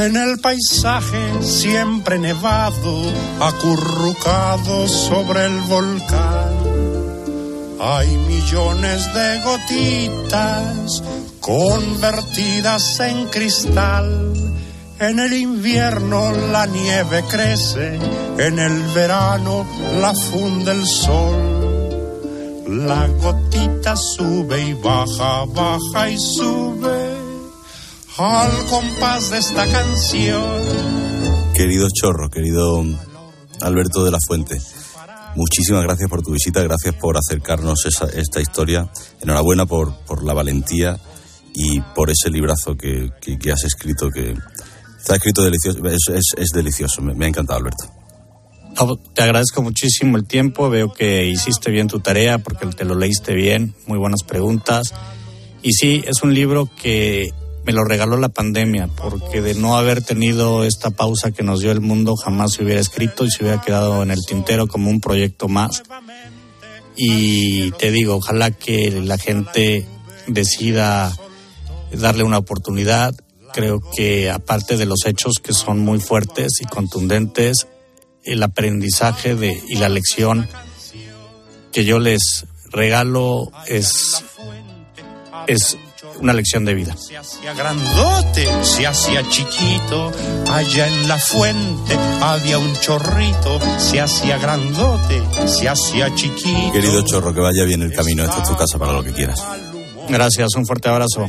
En el paisaje siempre nevado, acurrucado sobre el volcán, hay millones de gotitas convertidas en cristal. En el invierno la nieve crece, en el verano la funde el sol. La gotita sube y baja, baja y sube al compás de esta canción. Querido Chorro, querido Alberto de la Fuente, muchísimas gracias por tu visita, gracias por acercarnos esa, esta historia. Enhorabuena por, por la valentía y por ese librazo que, que, que has escrito, que está escrito delicioso, es, es, es delicioso, me, me ha encantado, Alberto. No, te agradezco muchísimo el tiempo, veo que hiciste bien tu tarea porque te lo leíste bien, muy buenas preguntas. Y sí, es un libro que me lo regaló la pandemia, porque de no haber tenido esta pausa que nos dio el mundo, jamás se hubiera escrito y se hubiera quedado en el tintero como un proyecto más. Y te digo, ojalá que la gente decida darle una oportunidad. Creo que aparte de los hechos que son muy fuertes y contundentes, el aprendizaje de, y la lección que yo les regalo es, es una lección de vida. Se hacía grandote, se hacía chiquito, allá en la fuente había un chorrito, se hacía grandote, se hacía chiquito. Querido Chorro, que vaya bien el camino, esta es tu casa para lo que quieras. Gracias, un fuerte abrazo.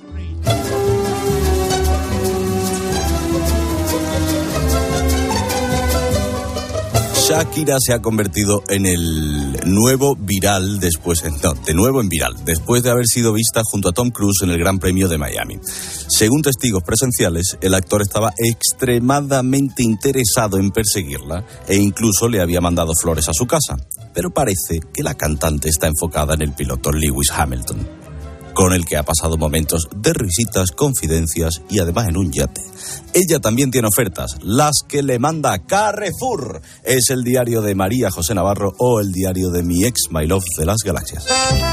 Shakira se ha convertido en el nuevo viral después, no, de nuevo en viral, después de haber sido vista junto a Tom Cruise en el Gran Premio de Miami. Según testigos presenciales, el actor estaba extremadamente interesado en perseguirla e incluso le había mandado flores a su casa. Pero parece que la cantante está enfocada en el piloto Lewis Hamilton, con el que ha pasado momentos de risitas, confidencias y además en un yate. Ella también tiene ofertas, las que le manda Carrefour. Es el diario de María José Navarro o el diario de mi ex My Love de las Galaxias.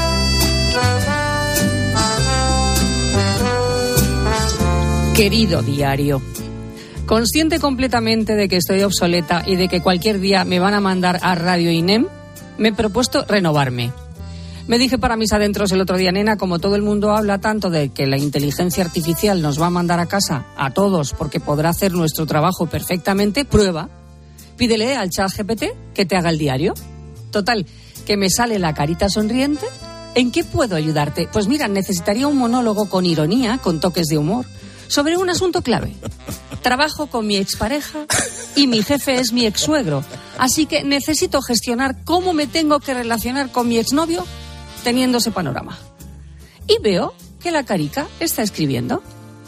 Querido diario, consciente completamente de que estoy obsoleta y de que cualquier día me van a mandar a Radio INEM, me he propuesto renovarme. Me dije para mis adentros el otro día, nena, como todo el mundo habla tanto de que la inteligencia artificial nos va a mandar a casa a todos porque podrá hacer nuestro trabajo perfectamente, prueba. Pídele al chat G P T que te haga el diario. Total, que me sale la carita sonriente. ¿En qué puedo ayudarte? Pues mira, necesitaría un monólogo con ironía, con toques de humor, sobre un asunto clave. Trabajo con mi expareja y mi jefe es mi exsuegro. Así que necesito gestionar cómo me tengo que relacionar con mi exnovio teniendo ese panorama. Y veo que la carica está escribiendo: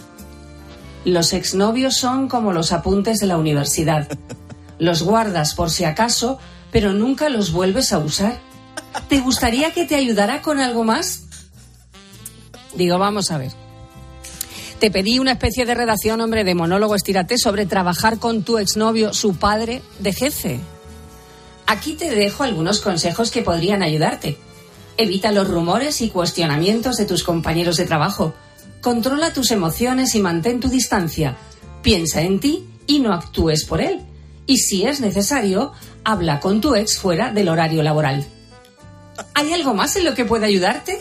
los exnovios son como los apuntes de la universidad. Los guardas por si acaso, pero nunca los vuelves a usar. ¿Te gustaría que te ayudara con algo más? Digo, vamos a ver. Te pedí una especie de redacción, hombre, de monólogo estírate sobre trabajar con tu exnovio, su padre de jefe. Aquí te dejo algunos consejos que podrían ayudarte. Evita los rumores y cuestionamientos de tus compañeros de trabajo. Controla tus emociones y mantén tu distancia. Piensa en ti y no actúes por él. Y si es necesario, habla con tu ex fuera del horario laboral. ¿Hay algo más en lo que pueda ayudarte?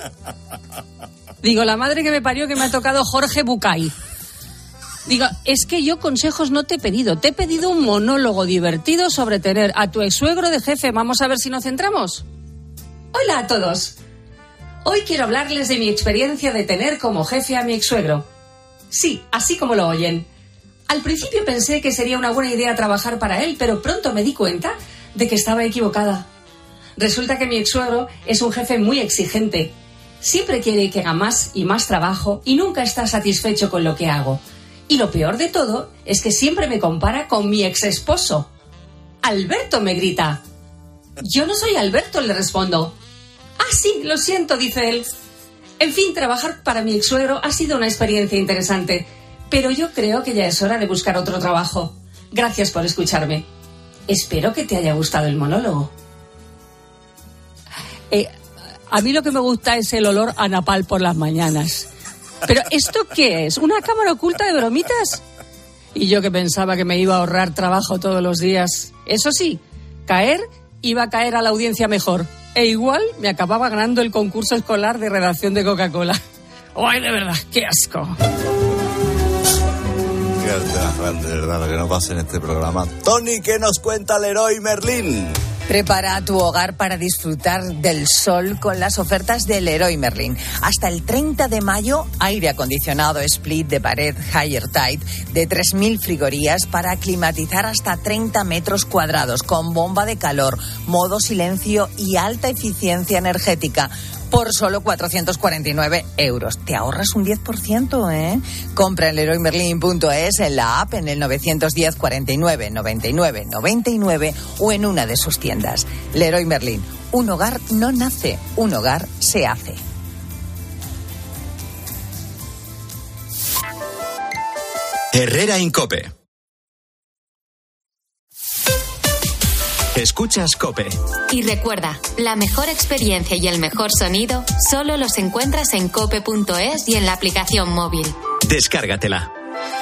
Digo, la madre que me parió, que me ha tocado Jorge Bucay. Digo, es que yo consejos no te he pedido. Te he pedido un monólogo divertido sobre tener a tu exsuegro de jefe. Vamos a ver si nos centramos. Hola a todos. Hoy quiero hablarles de mi experiencia de tener como jefe a mi exsuegro. Sí, así como lo oyen. Al principio pensé que sería una buena idea trabajar para él, pero pronto me di cuenta de que estaba equivocada. Resulta que mi exsuegro es un jefe muy exigente. Siempre quiere que haga más y más trabajo y nunca está satisfecho con lo que hago. Y lo peor de todo es que siempre me compara con mi exesposo. Alberto, me grita. Yo no soy Alberto, le respondo. Ah, sí, lo siento, dice él. En fin, trabajar para mi exsuegro ha sido una experiencia interesante, pero yo creo que ya es hora de buscar otro trabajo. Gracias por escucharme. Espero que te haya gustado el monólogo. Eh, a mí lo que me gusta es el olor a napal por las mañanas. ¿Pero esto qué es? ¿Una cámara oculta de bromitas? Y yo que pensaba que me iba a ahorrar trabajo todos los días. Eso sí, caer iba a caer a la audiencia mejor. E igual me acababa ganando el concurso escolar de redacción de Coca-Cola. ¡Ay, de verdad, qué asco! De verdad, lo que no pasa en este programa. Tony, ¿qué nos cuenta Leroy Merlin? Prepara tu hogar para disfrutar del sol con las ofertas de Leroy Merlin. Hasta el treinta de mayo, aire acondicionado split de pared Higher Tide de tres mil frigorías para climatizar hasta treinta metros cuadrados con bomba de calor, modo silencio y alta eficiencia energética. Por solo cuatrocientos cuarenta y nueve euros. Te ahorras un diez por ciento, ¿eh? Compra en leroy merlin punto es, en la app, en el nueve uno cero, cuarenta y nueve, noventa y nueve, noventa y nueve o en una de sus tiendas. Leroy Merlin. Un hogar no nace, un hogar se hace. Herrera en COPE. Escuchas COPE. Y recuerda, la mejor experiencia y el mejor sonido solo los encuentras en cope punto es y en la aplicación móvil. Descárgatela.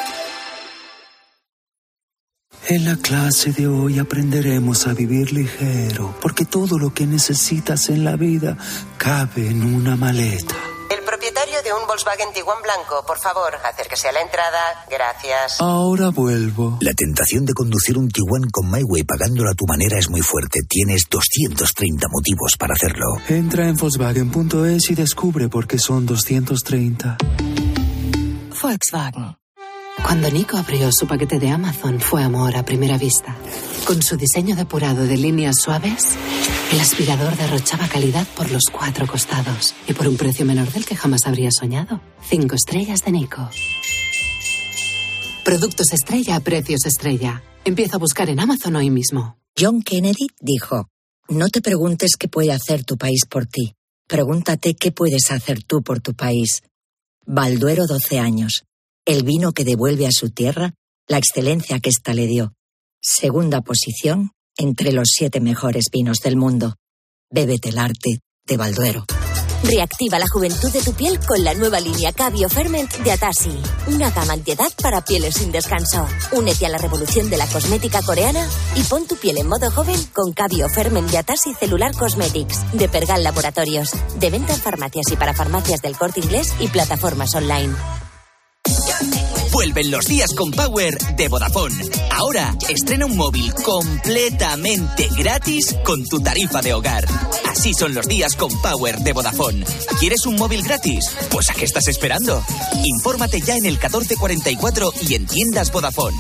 En la clase de hoy aprenderemos a vivir ligero, porque todo lo que necesitas en la vida cabe en una maleta. El propietario de un Volkswagen Tiguan blanco, por favor, acérquese a la entrada. Gracias. Ahora vuelvo. La tentación de conducir un Tiguan con MyWay pagándolo a tu manera es muy fuerte. Tienes doscientos treinta motivos para hacerlo. Entra en Volkswagen punto es y descubre por qué son doscientos treinta. Volkswagen. Cuando Nico abrió su paquete de Amazon fue amor a primera vista. Con su diseño depurado de líneas suaves, el aspirador derrochaba calidad por los cuatro costados y por un precio menor del que jamás habría soñado. Cinco estrellas de Nico. Productos estrella a precios estrella. Empieza a buscar en Amazon hoy mismo. John Kennedy dijo: no te preguntes qué puede hacer tu país por ti. Pregúntate qué puedes hacer tú por tu país. Balduero doce años. El vino que devuelve a su tierra la excelencia que ésta le dio. Segunda posición entre los siete mejores vinos del mundo. Bébete el arte de Balduero. Reactiva la juventud de tu piel con la nueva línea Cabio Ferment de Atasi. Una gama antiedad para pieles sin descanso. Únete a la revolución de la cosmética coreana y pon tu piel en modo joven con Cabio Ferment de Atasi Cellular Cosmetics de Pergal Laboratorios. De venta en farmacias y para farmacias del Corte Inglés y plataformas online. Vuelven los días con Power de Vodafone. Ahora estrena un móvil completamente gratis con tu tarifa de hogar. Así son los días con Power de Vodafone. ¿Quieres un móvil gratis? Pues ¿a qué estás esperando? Infórmate ya en el catorce cuarenta y cuatro y en tiendas Vodafone.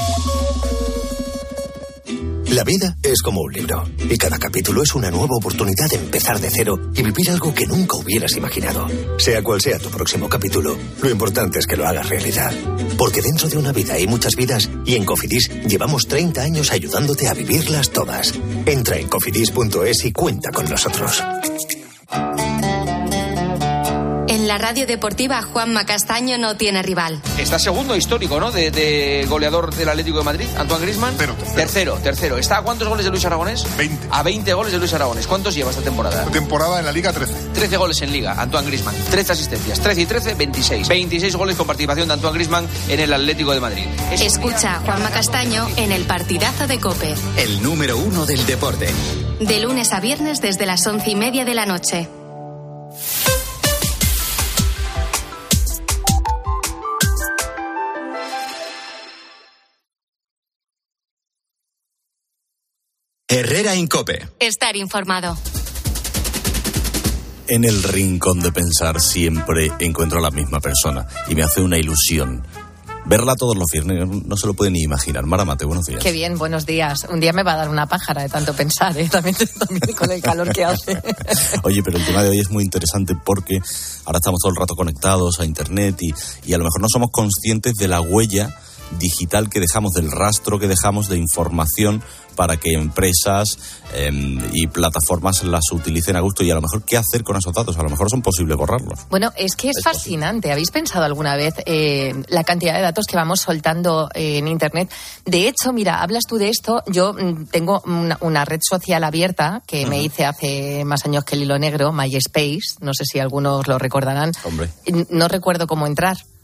La vida es como un libro, y cada capítulo es una nueva oportunidad de empezar de cero y vivir algo que nunca hubieras imaginado. Sea cual sea tu próximo capítulo, lo importante es que lo hagas realidad. Porque dentro de una vida hay muchas vidas, y en Cofidis llevamos treinta años ayudándote a vivirlas todas. Entra en cofidis punto es y cuenta con nosotros. En la radio deportiva, Juanma Castaño no tiene rival. Está segundo histórico, ¿no? De, de goleador del Atlético de Madrid, Antoine Griezmann. Pero tercero. tercero, tercero. ¿Está a cuántos goles de Luis Aragonés? veinte. A veinte goles de Luis Aragonés. ¿Cuántos lleva esta temporada? Temporada en la Liga trece. trece goles en Liga, Antoine Griezmann. trece asistencias. trece y trece, veintiséis. veintiséis goles con participación de Antoine Griezmann en el Atlético de Madrid. Es... Escucha a Juanma Castaño en el partidazo de COPE. El número uno del deporte. De lunes a viernes desde las once y media de la noche. Herrera en COPE. Estar informado. En el rincón de pensar siempre encuentro a la misma persona y me hace una ilusión. Verla todos los viernes no se lo puede ni imaginar. Mara Mate, buenos días. Qué bien, buenos días. Un día me va a dar una pájara de tanto pensar, ¿eh? También, también con el calor que hace. Oye, pero el tema de hoy es muy interesante porque ahora estamos todo el rato conectados a internet y, y a lo mejor no somos conscientes de la huella digital que dejamos, del rastro que dejamos de información para que empresas eh, y plataformas las utilicen a gusto, y a lo mejor qué hacer con esos datos. A lo mejor son posible borrarlos. Bueno, es que es, es fascinante. Posible. ¿Habéis pensado alguna vez eh, la cantidad de datos que vamos soltando eh, en Internet? De hecho, mira, hablas tú de esto. Yo mm, tengo una, una red social abierta que uh-huh. me hice hace más años que el hilo negro, MySpace. No sé si algunos lo recordarán. Hombre. No recuerdo cómo entrar.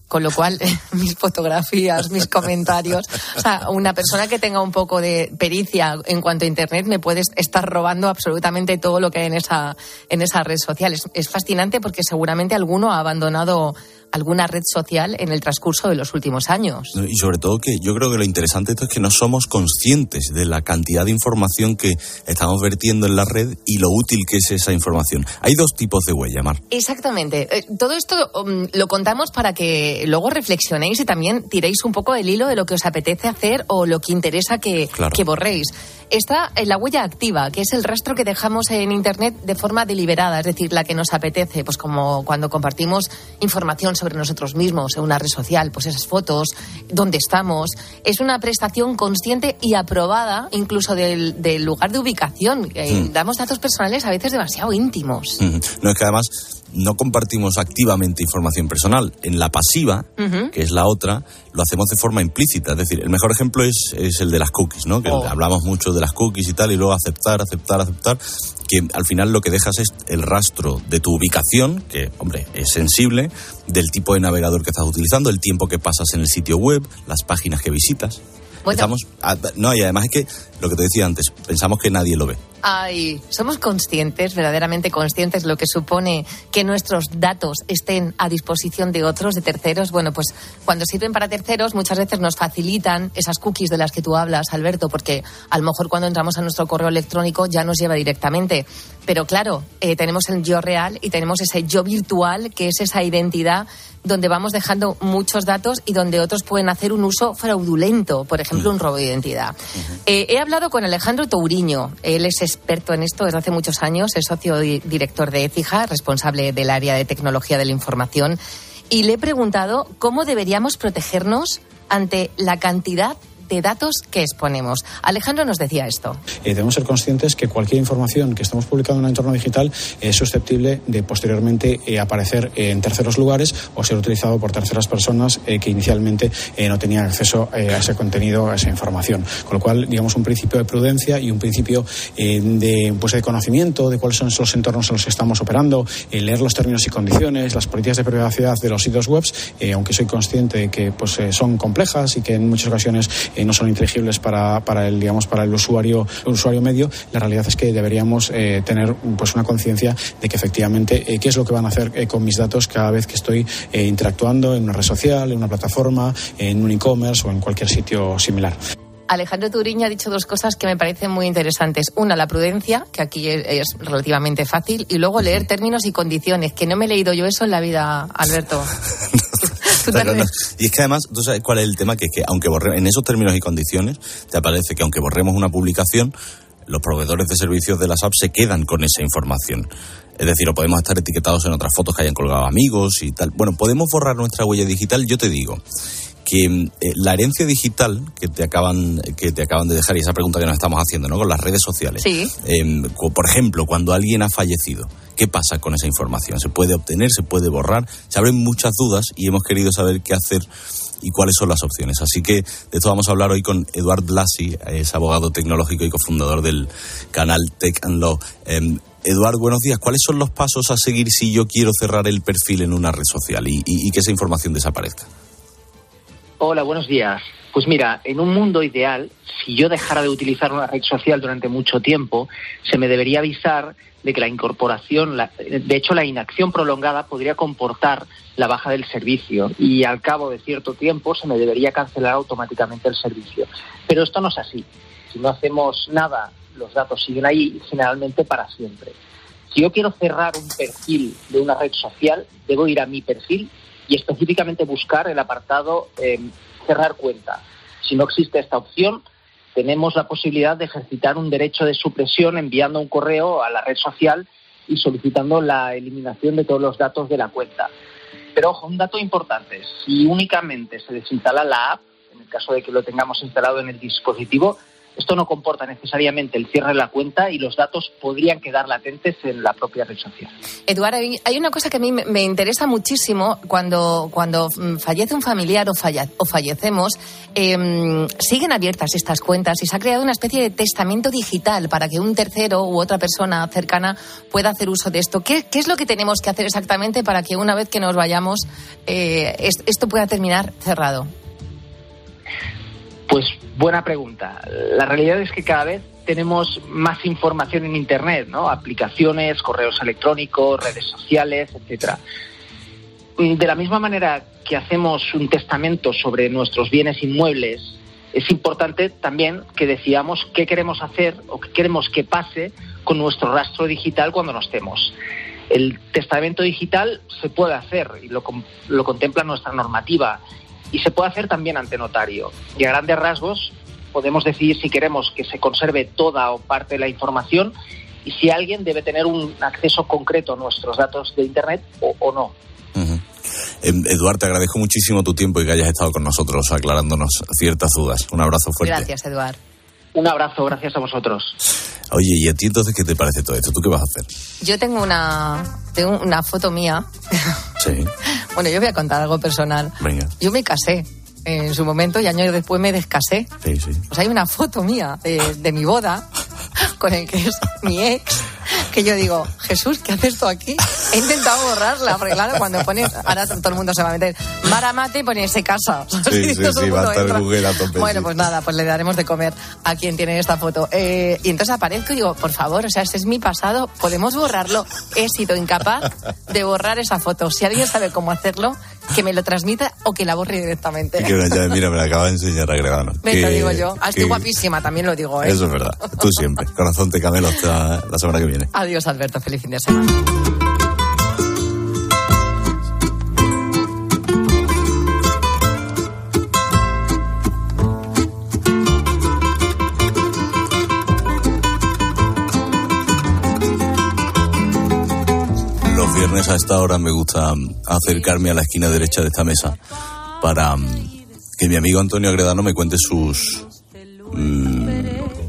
con lo cual mis fotografías, mis comentarios, o sea, una persona que tenga un poco de pericia en cuanto a Internet me puede estar robando absolutamente todo lo que hay en esa, en esa red social. Es, es fascinante porque seguramente alguno ha abandonado alguna red social en el transcurso de los últimos años. Y sobre todo que yo creo que lo interesante de esto es que no somos conscientes de la cantidad de información que estamos vertiendo en la red y lo útil que es esa información. Hay dos tipos de huella, Mar. Exactamente. Eh, todo esto um, lo contamos para que luego reflexionéis y también tiréis un poco el hilo de lo que os apetece hacer o lo que interesa que, claro. que borréis. Está en la huella activa, que es el rastro que dejamos en Internet de forma deliberada, es decir, la que nos apetece, pues como cuando compartimos información sobre nosotros mismos en una red social, pues esas fotos, dónde estamos. Es una prestación consciente y aprobada incluso del, del lugar de ubicación. Mm. Damos datos personales a veces demasiado íntimos. Mm. No, es que además no compartimos activamente información personal. En la pasiva, uh-huh. que es la otra, lo hacemos de forma implícita. Es decir, el mejor ejemplo es, es el de las cookies, ¿no? Que oh. hablamos mucho de las cookies y tal, y luego aceptar, aceptar, aceptar, que al final lo que dejas es el rastro de tu ubicación, que, hombre, es sensible, del tipo de navegador que estás utilizando, el tiempo que pasas en el sitio web, las páginas que visitas. Bueno. Estamos, no, y además es que, lo que te decía antes, pensamos que nadie lo ve. Ay, somos conscientes, verdaderamente conscientes, lo que supone que nuestros datos estén a disposición de otros, de terceros. Bueno, pues cuando sirven para terceros, muchas veces nos facilitan esas cookies de las que tú hablas, Alberto, porque a lo mejor cuando entramos a nuestro correo electrónico ya nos lleva directamente. Pero claro, eh, tenemos el yo real y tenemos ese yo virtual, que es esa identidad donde vamos dejando muchos datos y donde otros pueden hacer un uso fraudulento, por ejemplo, un robo de identidad. Uh-huh. Eh, he hablado con Alejandro Touriño, él es experto en esto desde hace muchos años, es socio di- director de Écija, responsable del área de tecnología de la información, y le he preguntado cómo deberíamos protegernos ante la cantidad de datos que exponemos. Alejandro nos decía esto. Eh, debemos ser conscientes que cualquier información que estamos publicando en un entorno digital es susceptible de posteriormente eh, aparecer en terceros lugares o ser utilizado por terceras personas eh, que inicialmente eh, no tenían acceso eh, a ese contenido, a esa información. Con lo cual, digamos, un principio de prudencia y un principio eh, de, pues, de conocimiento de cuáles son los entornos en los que estamos operando, eh, leer los términos y condiciones, las políticas de privacidad de los sitios web, eh, aunque soy consciente de que pues, eh, son complejas y que en muchas ocasiones eh, no son inteligibles para, para el digamos para el usuario el usuario medio. La realidad es que deberíamos eh, tener pues una conciencia de que efectivamente eh, qué es lo que van a hacer eh, con mis datos cada vez que estoy eh, interactuando en una red social, en una plataforma, en un e-commerce o en cualquier sitio similar. Alejandro Touriño ha dicho dos cosas que me parecen muy interesantes. Una, la prudencia, que aquí es, es relativamente fácil, y luego leer términos y condiciones, que no me he leído yo eso en la vida, Alberto. Claro, no. Y es que además, ¿tú sabes cuál es el tema? Que es que aunque borre, en esos términos y condiciones, te aparece que aunque borremos una publicación, los proveedores de servicios de las apps se quedan con esa información. Es decir, o podemos estar etiquetados en otras fotos que hayan colgado amigos y tal. Bueno, podemos borrar nuestra huella digital, yo te digo que eh, la herencia digital que te acaban que te acaban de dejar, y esa pregunta que nos estamos haciendo, ¿no? Con las redes sociales. Sí. Eh, por ejemplo, cuando alguien ha fallecido, ¿qué pasa con esa información? ¿Se puede obtener? ¿Se puede borrar? Se abren muchas dudas y hemos querido saber qué hacer y cuáles son las opciones. Así que de esto vamos a hablar hoy con Eduard Blasi, es abogado tecnológico y cofundador del canal Tech and Law. Eh, Eduard, buenos días. ¿Cuáles son los pasos a seguir si yo quiero cerrar el perfil en una red social y, y, y que esa información desaparezca? Hola, buenos días. Pues mira, en un mundo ideal, si yo dejara de utilizar una red social durante mucho tiempo, se me debería avisar de que la incorporación, la, de hecho la inacción prolongada podría comportar la baja del servicio y al cabo de cierto tiempo se me debería cancelar automáticamente el servicio. Pero esto no es así. Si no hacemos nada, los datos siguen ahí generalmente para siempre. Si yo quiero cerrar un perfil de una red social, debo ir a mi perfil y específicamente buscar el apartado eh, cerrar cuenta. Si no existe esta opción, tenemos la posibilidad de ejercitar un derecho de supresión enviando un correo a la red social y solicitando la eliminación de todos los datos de la cuenta. Pero ojo, un dato importante, si únicamente se desinstala la app, en el caso de que lo tengamos instalado en el dispositivo, Esto no comporta necesariamente el cierre de la cuenta y los datos podrían quedar latentes en la propia red social. Eduardo, hay una cosa que a mí me interesa muchísimo cuando, cuando fallece un familiar o, falla, o fallecemos, eh, siguen abiertas estas cuentas y se ha creado una especie de testamento digital para que un tercero u otra persona cercana pueda hacer uso de esto. ¿Qué, qué es lo que tenemos que hacer exactamente para que una vez que nos vayamos eh, esto pueda terminar cerrado? Pues buena pregunta. La realidad es que cada vez tenemos más información en Internet, ¿no? Aplicaciones, correos electrónicos, redes sociales, etcétera. De la misma manera que hacemos un testamento sobre nuestros bienes inmuebles, es importante también que decidamos qué queremos hacer o qué queremos que pase con nuestro rastro digital cuando no estemos. El testamento digital se puede hacer y lo, lo contempla nuestra normativa. Y se puede hacer también ante notario. Y a grandes rasgos podemos decidir si queremos que se conserve toda o parte de la información y si alguien debe tener un acceso concreto a nuestros datos de Internet o, o no. Uh-huh. Eduardo, te agradezco muchísimo tu tiempo y que hayas estado con nosotros aclarándonos ciertas dudas. Un abrazo fuerte. Gracias, Eduardo. Un abrazo, gracias a vosotros. Oye, ¿y a ti entonces qué te parece todo esto? ¿Tú qué vas a hacer? Yo tengo una, tengo una foto mía. Sí. Bueno, yo voy a contar algo personal. Venga. Yo me casé en su momento y años después me descasé. Sí, sí. Pues hay una foto mía de, de mi boda con el que es mi ex, que yo digo, Jesús, ¿qué haces tú aquí? He intentado borrarla, porque claro, cuando pones, ahora todo el mundo se va a meter Maramate y pone se casa. Sí, sí, sí, va a estar Google a tope. Bueno, sí. Pues nada, pues le daremos de comer a quien tiene esta foto. Eh, y entonces aparezco y digo, por favor, o sea, este es mi pasado, ¿podemos borrarlo? He sido incapaz de borrar esa foto. Si alguien sabe cómo hacerlo, que me lo transmita o que la borre directamente. Que ya, mira, me la acaba de enseñar a Gredano. Venga, digo yo. Ah, estoy que... guapísima, también lo digo, ¿eh? Eso es verdad. Tú siempre. Corazón te camelo hasta la semana que viene. Adiós, Alberto. Feliz fin de semana. Los viernes a esta hora me gusta acercarme a la esquina derecha de esta mesa para que mi amigo Antonio Agredano me cuente sus... Mmm,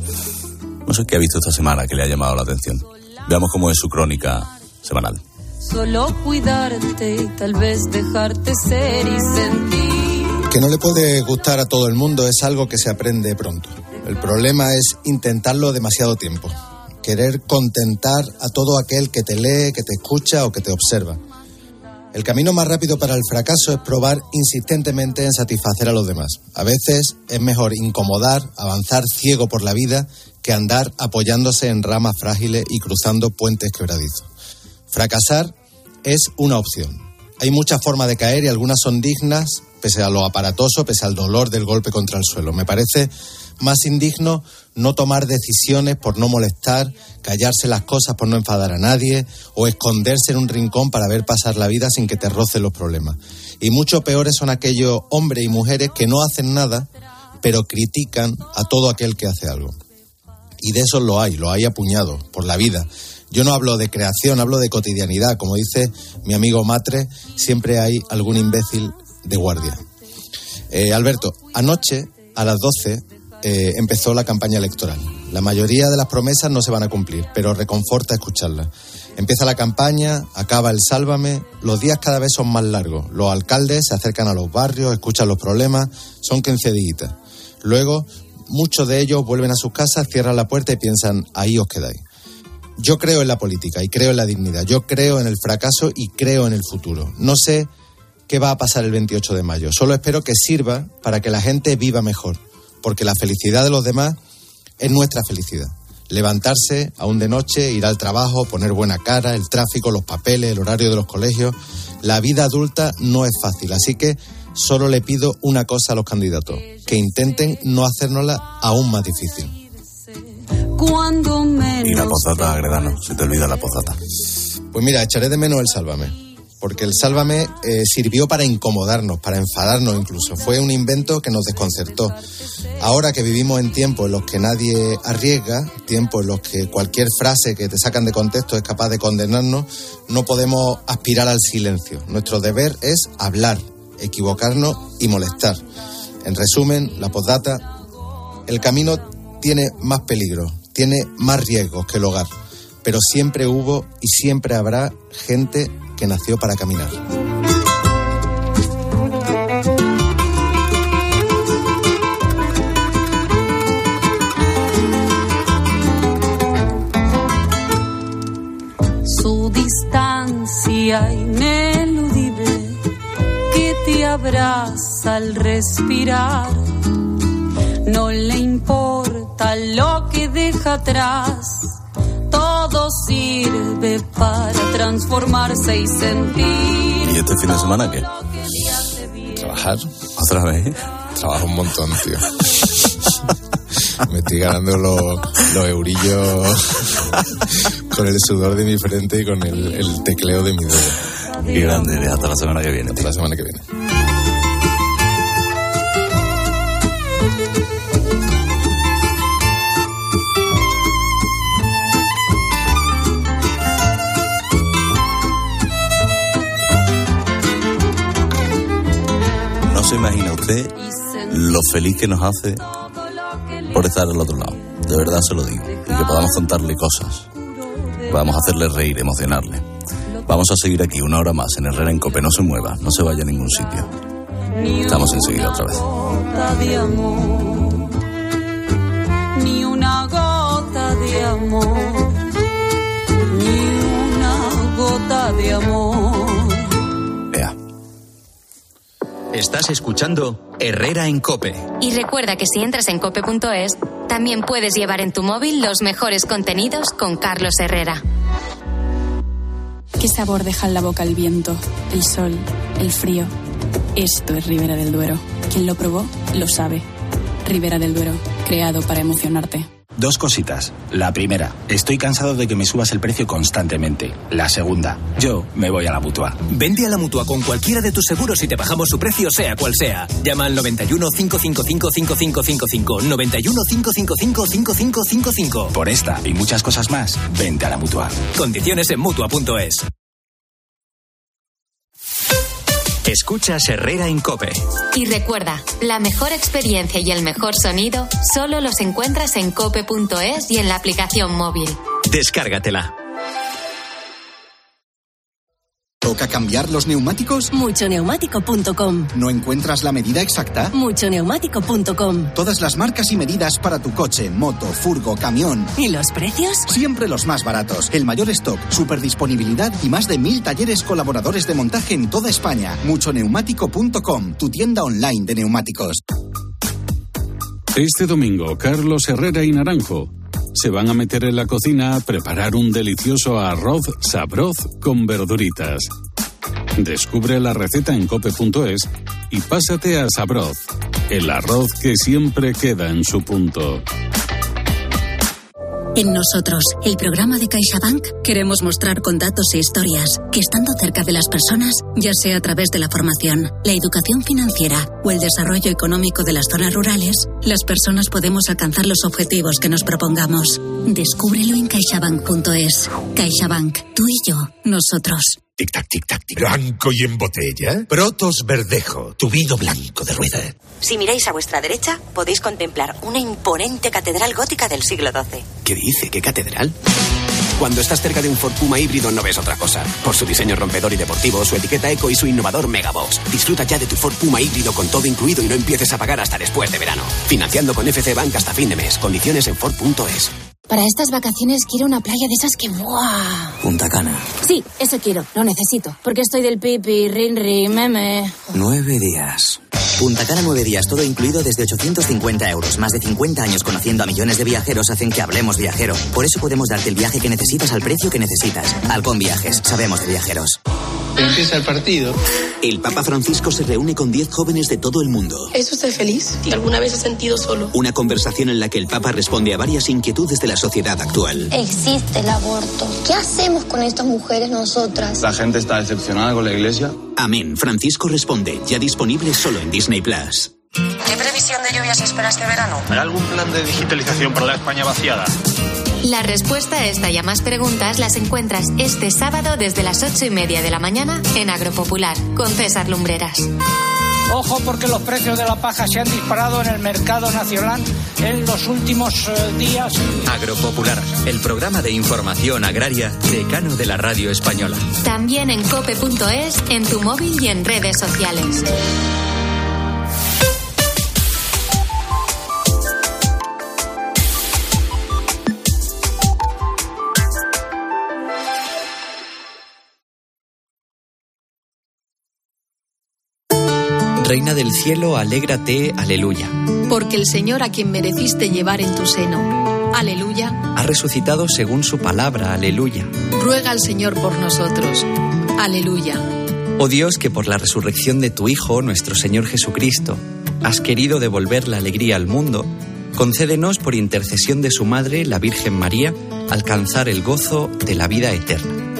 no sé qué ha visto esta semana que le ha llamado la atención. Veamos cómo es su crónica semanal. Solo cuidarte y tal vez dejarte ser y sentir. Que no le puede gustar a todo el mundo es algo que se aprende pronto. El problema es intentarlo demasiado tiempo. Querer contentar a todo aquel que te lee, que te escucha o que te observa. El camino más rápido para el fracaso es probar insistentemente en satisfacer a los demás. A veces es mejor incomodar, avanzar ciego por la vida, que andar apoyándose en ramas frágiles y cruzando puentes quebradizos. Fracasar es una opción. Hay muchas formas de caer y algunas son dignas, pese a lo aparatoso, pese al dolor del golpe contra el suelo. Me parece más indigno no tomar decisiones por no molestar, callarse las cosas por no enfadar a nadie o esconderse en un rincón para ver pasar la vida sin que te rocen los problemas. Y mucho peores son aquellos hombres y mujeres que no hacen nada, pero critican a todo aquel que hace algo. Y de esos lo hay, lo hay a puñados, por la vida. Yo no hablo de creación, hablo de cotidianidad. Como dice mi amigo Matre, siempre hay algún imbécil de guardia. Eh, Alberto, anoche a las doce eh, empezó la campaña electoral. La mayoría de las promesas no se van a cumplir, pero reconforta escucharlas. Empieza la campaña, acaba el Sálvame, los días cada vez son más largos. Los alcaldes se acercan a los barrios, escuchan los problemas, son quince días. Luego, muchos de ellos vuelven a sus casas, cierran la puerta y piensan, ahí os quedáis. Yo creo en la política y creo en la dignidad. Yo creo en el fracaso y creo en el futuro. No sé qué va a pasar el veintiocho de mayo. Solo espero que sirva para que la gente viva mejor. Porque la felicidad de los demás es nuestra felicidad. Levantarse aún de noche, ir al trabajo, poner buena cara, el tráfico, los papeles, el horario de los colegios. La vida adulta no es fácil. Así que solo le pido una cosa a los candidatos. Que intenten no hacérnosla aún más difícil. Y la postdata, Agredano, se te olvida la postdata. Pues mira, echaré de menos el Sálvame, porque el Sálvame eh, sirvió para incomodarnos, para enfadarnos incluso. Fue un invento que nos desconcertó. Ahora que vivimos en tiempos en los que nadie arriesga, tiempos en los que cualquier frase que te sacan de contexto es capaz de condenarnos, no podemos aspirar al silencio. Nuestro deber es hablar, equivocarnos y molestar. En resumen, la postdata, el camino tiene más peligro, tiene más riesgos que el hogar, pero siempre hubo y siempre habrá gente que nació para caminar. Su distancia ineludible que te abraza al respirar. No le importa lo que deja atrás, todo sirve para transformarse y sentir. ¿Y este fin de semana qué? ¿Trabajar? ¿Otra vez? Trabajo un montón, tío. Me estoy ganando los, los eurillos con el sudor de mi frente y con el, el tecleo de mi dedo. Qué grande, hasta la semana que viene. Hasta la semana que viene. No se imagina usted lo feliz que nos hace por estar al otro lado. De verdad se lo digo. Y que podamos contarle cosas. Podamos hacerle reír, emocionarle. Vamos a seguir aquí una hora más en Herrera en Cope. No se mueva, no se vaya a ningún sitio. Estamos enseguida otra vez. De amor, ni una gota de amor, ni una gota de amor. Estás escuchando Herrera en Cope. Y recuerda que si entras en cope punto es, también puedes llevar en tu móvil los mejores contenidos con Carlos Herrera. ¿Qué sabor deja en la boca el viento, el sol, el frío? Esto es Ribera del Duero. Quien lo probó, lo sabe. Ribera del Duero, creado para emocionarte. Dos cositas. La primera, estoy cansado de que me subas el precio constantemente. La segunda, yo me voy a la Mutua. Vente a la Mutua con cualquiera de tus seguros y te bajamos su precio sea cual sea. Llama al noventa y uno, cinco cinco cinco, cinco cinco cinco cinco, noventa y uno, cinco cinco cinco, cinco cinco cinco cinco. Por esta y muchas cosas más, vente a la Mutua. Condiciones en Mutua punto es. Escuchas Herrera en Cope. Y recuerda, la mejor experiencia y el mejor sonido solo los encuentras en cope punto es y en la aplicación móvil. Descárgatela. ¿Toca cambiar los neumáticos? mucho neumático punto com. ¿No encuentras la medida exacta? mucho neumático punto com. Todas las marcas y medidas para tu coche, moto, furgo, camión. ¿Y los precios? Siempre los más baratos. El mayor stock, superdisponibilidad y más de mil talleres colaboradores de montaje en toda España. mucho neumático punto com, tu tienda online de neumáticos. Este domingo, Carlos Herrera y Naranjo se van a meter en la cocina a preparar un delicioso arroz sabroz con verduritas. Descubre la receta en cope punto es y pásate a Sabroz, el arroz que siempre queda en su punto. En Nosotros, el programa de CaixaBank, queremos mostrar con datos e historias que estando cerca de las personas, ya sea a través de la formación, la educación financiera o el desarrollo económico de las zonas rurales, las personas podemos alcanzar los objetivos que nos propongamos. Descúbrelo en caixabank punto es. CaixaBank, tú y yo, nosotros. Tic-tac, tic-tac, tic. ¿Blanco y en botella? Protos Verdejo, tu vino blanco de rueda. Si miráis a vuestra derecha, podéis contemplar una imponente catedral gótica del siglo doce. ¿Qué dice? ¿Qué catedral? Cuando estás cerca de un Ford Puma híbrido no ves otra cosa. Por su diseño rompedor y deportivo, su etiqueta eco y su innovador Megabox. Disfruta ya de tu Ford Puma híbrido con todo incluido y no empieces a pagar hasta después de verano. Financiando con F C Bank hasta fin de mes. Condiciones en Ford punto es. Para estas vacaciones quiero una playa de esas que... ¡buah! Punta Cana. Sí, eso quiero. Lo necesito. Porque estoy del pipi, rinri, meme... Nueve días. Punta Cana nueve días, todo incluido desde ochocientos cincuenta euros. Más de cincuenta años conociendo a millones de viajeros hacen que hablemos viajero. Por eso podemos darte el viaje que necesitas al precio que necesitas. Halcón Viajes, sabemos de viajeros. Empieza el partido. El Papa Francisco se reúne con diez jóvenes de todo el mundo. ¿Es usted feliz? ¿Alguna vez se ha sentido solo? Una conversación en la que el Papa responde a varias inquietudes de la sociedad actual. Existe el aborto. ¿Qué hacemos con estas mujeres nosotras? La gente está decepcionada con la iglesia. Amén. Francisco responde, ya disponible solo en Disney Plus. ¿Qué previsión de lluvias espera este verano? ¿Hay algún plan de digitalización para la España vaciada? La respuesta a esta y a más preguntas las encuentras este sábado desde las ocho y media de la mañana en Agropopular con César Lumbreras. Ojo porque los precios de la paja se han disparado en el mercado nacional en los últimos eh, días. Agropopular, el programa de información agraria decano de la radio española. También en cope punto es, en tu móvil y en redes sociales. Reina del cielo, alégrate, aleluya. Porque el Señor a quien mereciste llevar en tu seno, aleluya, ha resucitado según su palabra, aleluya. Ruega al Señor por nosotros, aleluya. Oh Dios, que por la resurrección de tu Hijo, nuestro Señor Jesucristo, has querido devolver la alegría al mundo, concédenos por intercesión de su Madre, la Virgen María, alcanzar el gozo de la vida eterna.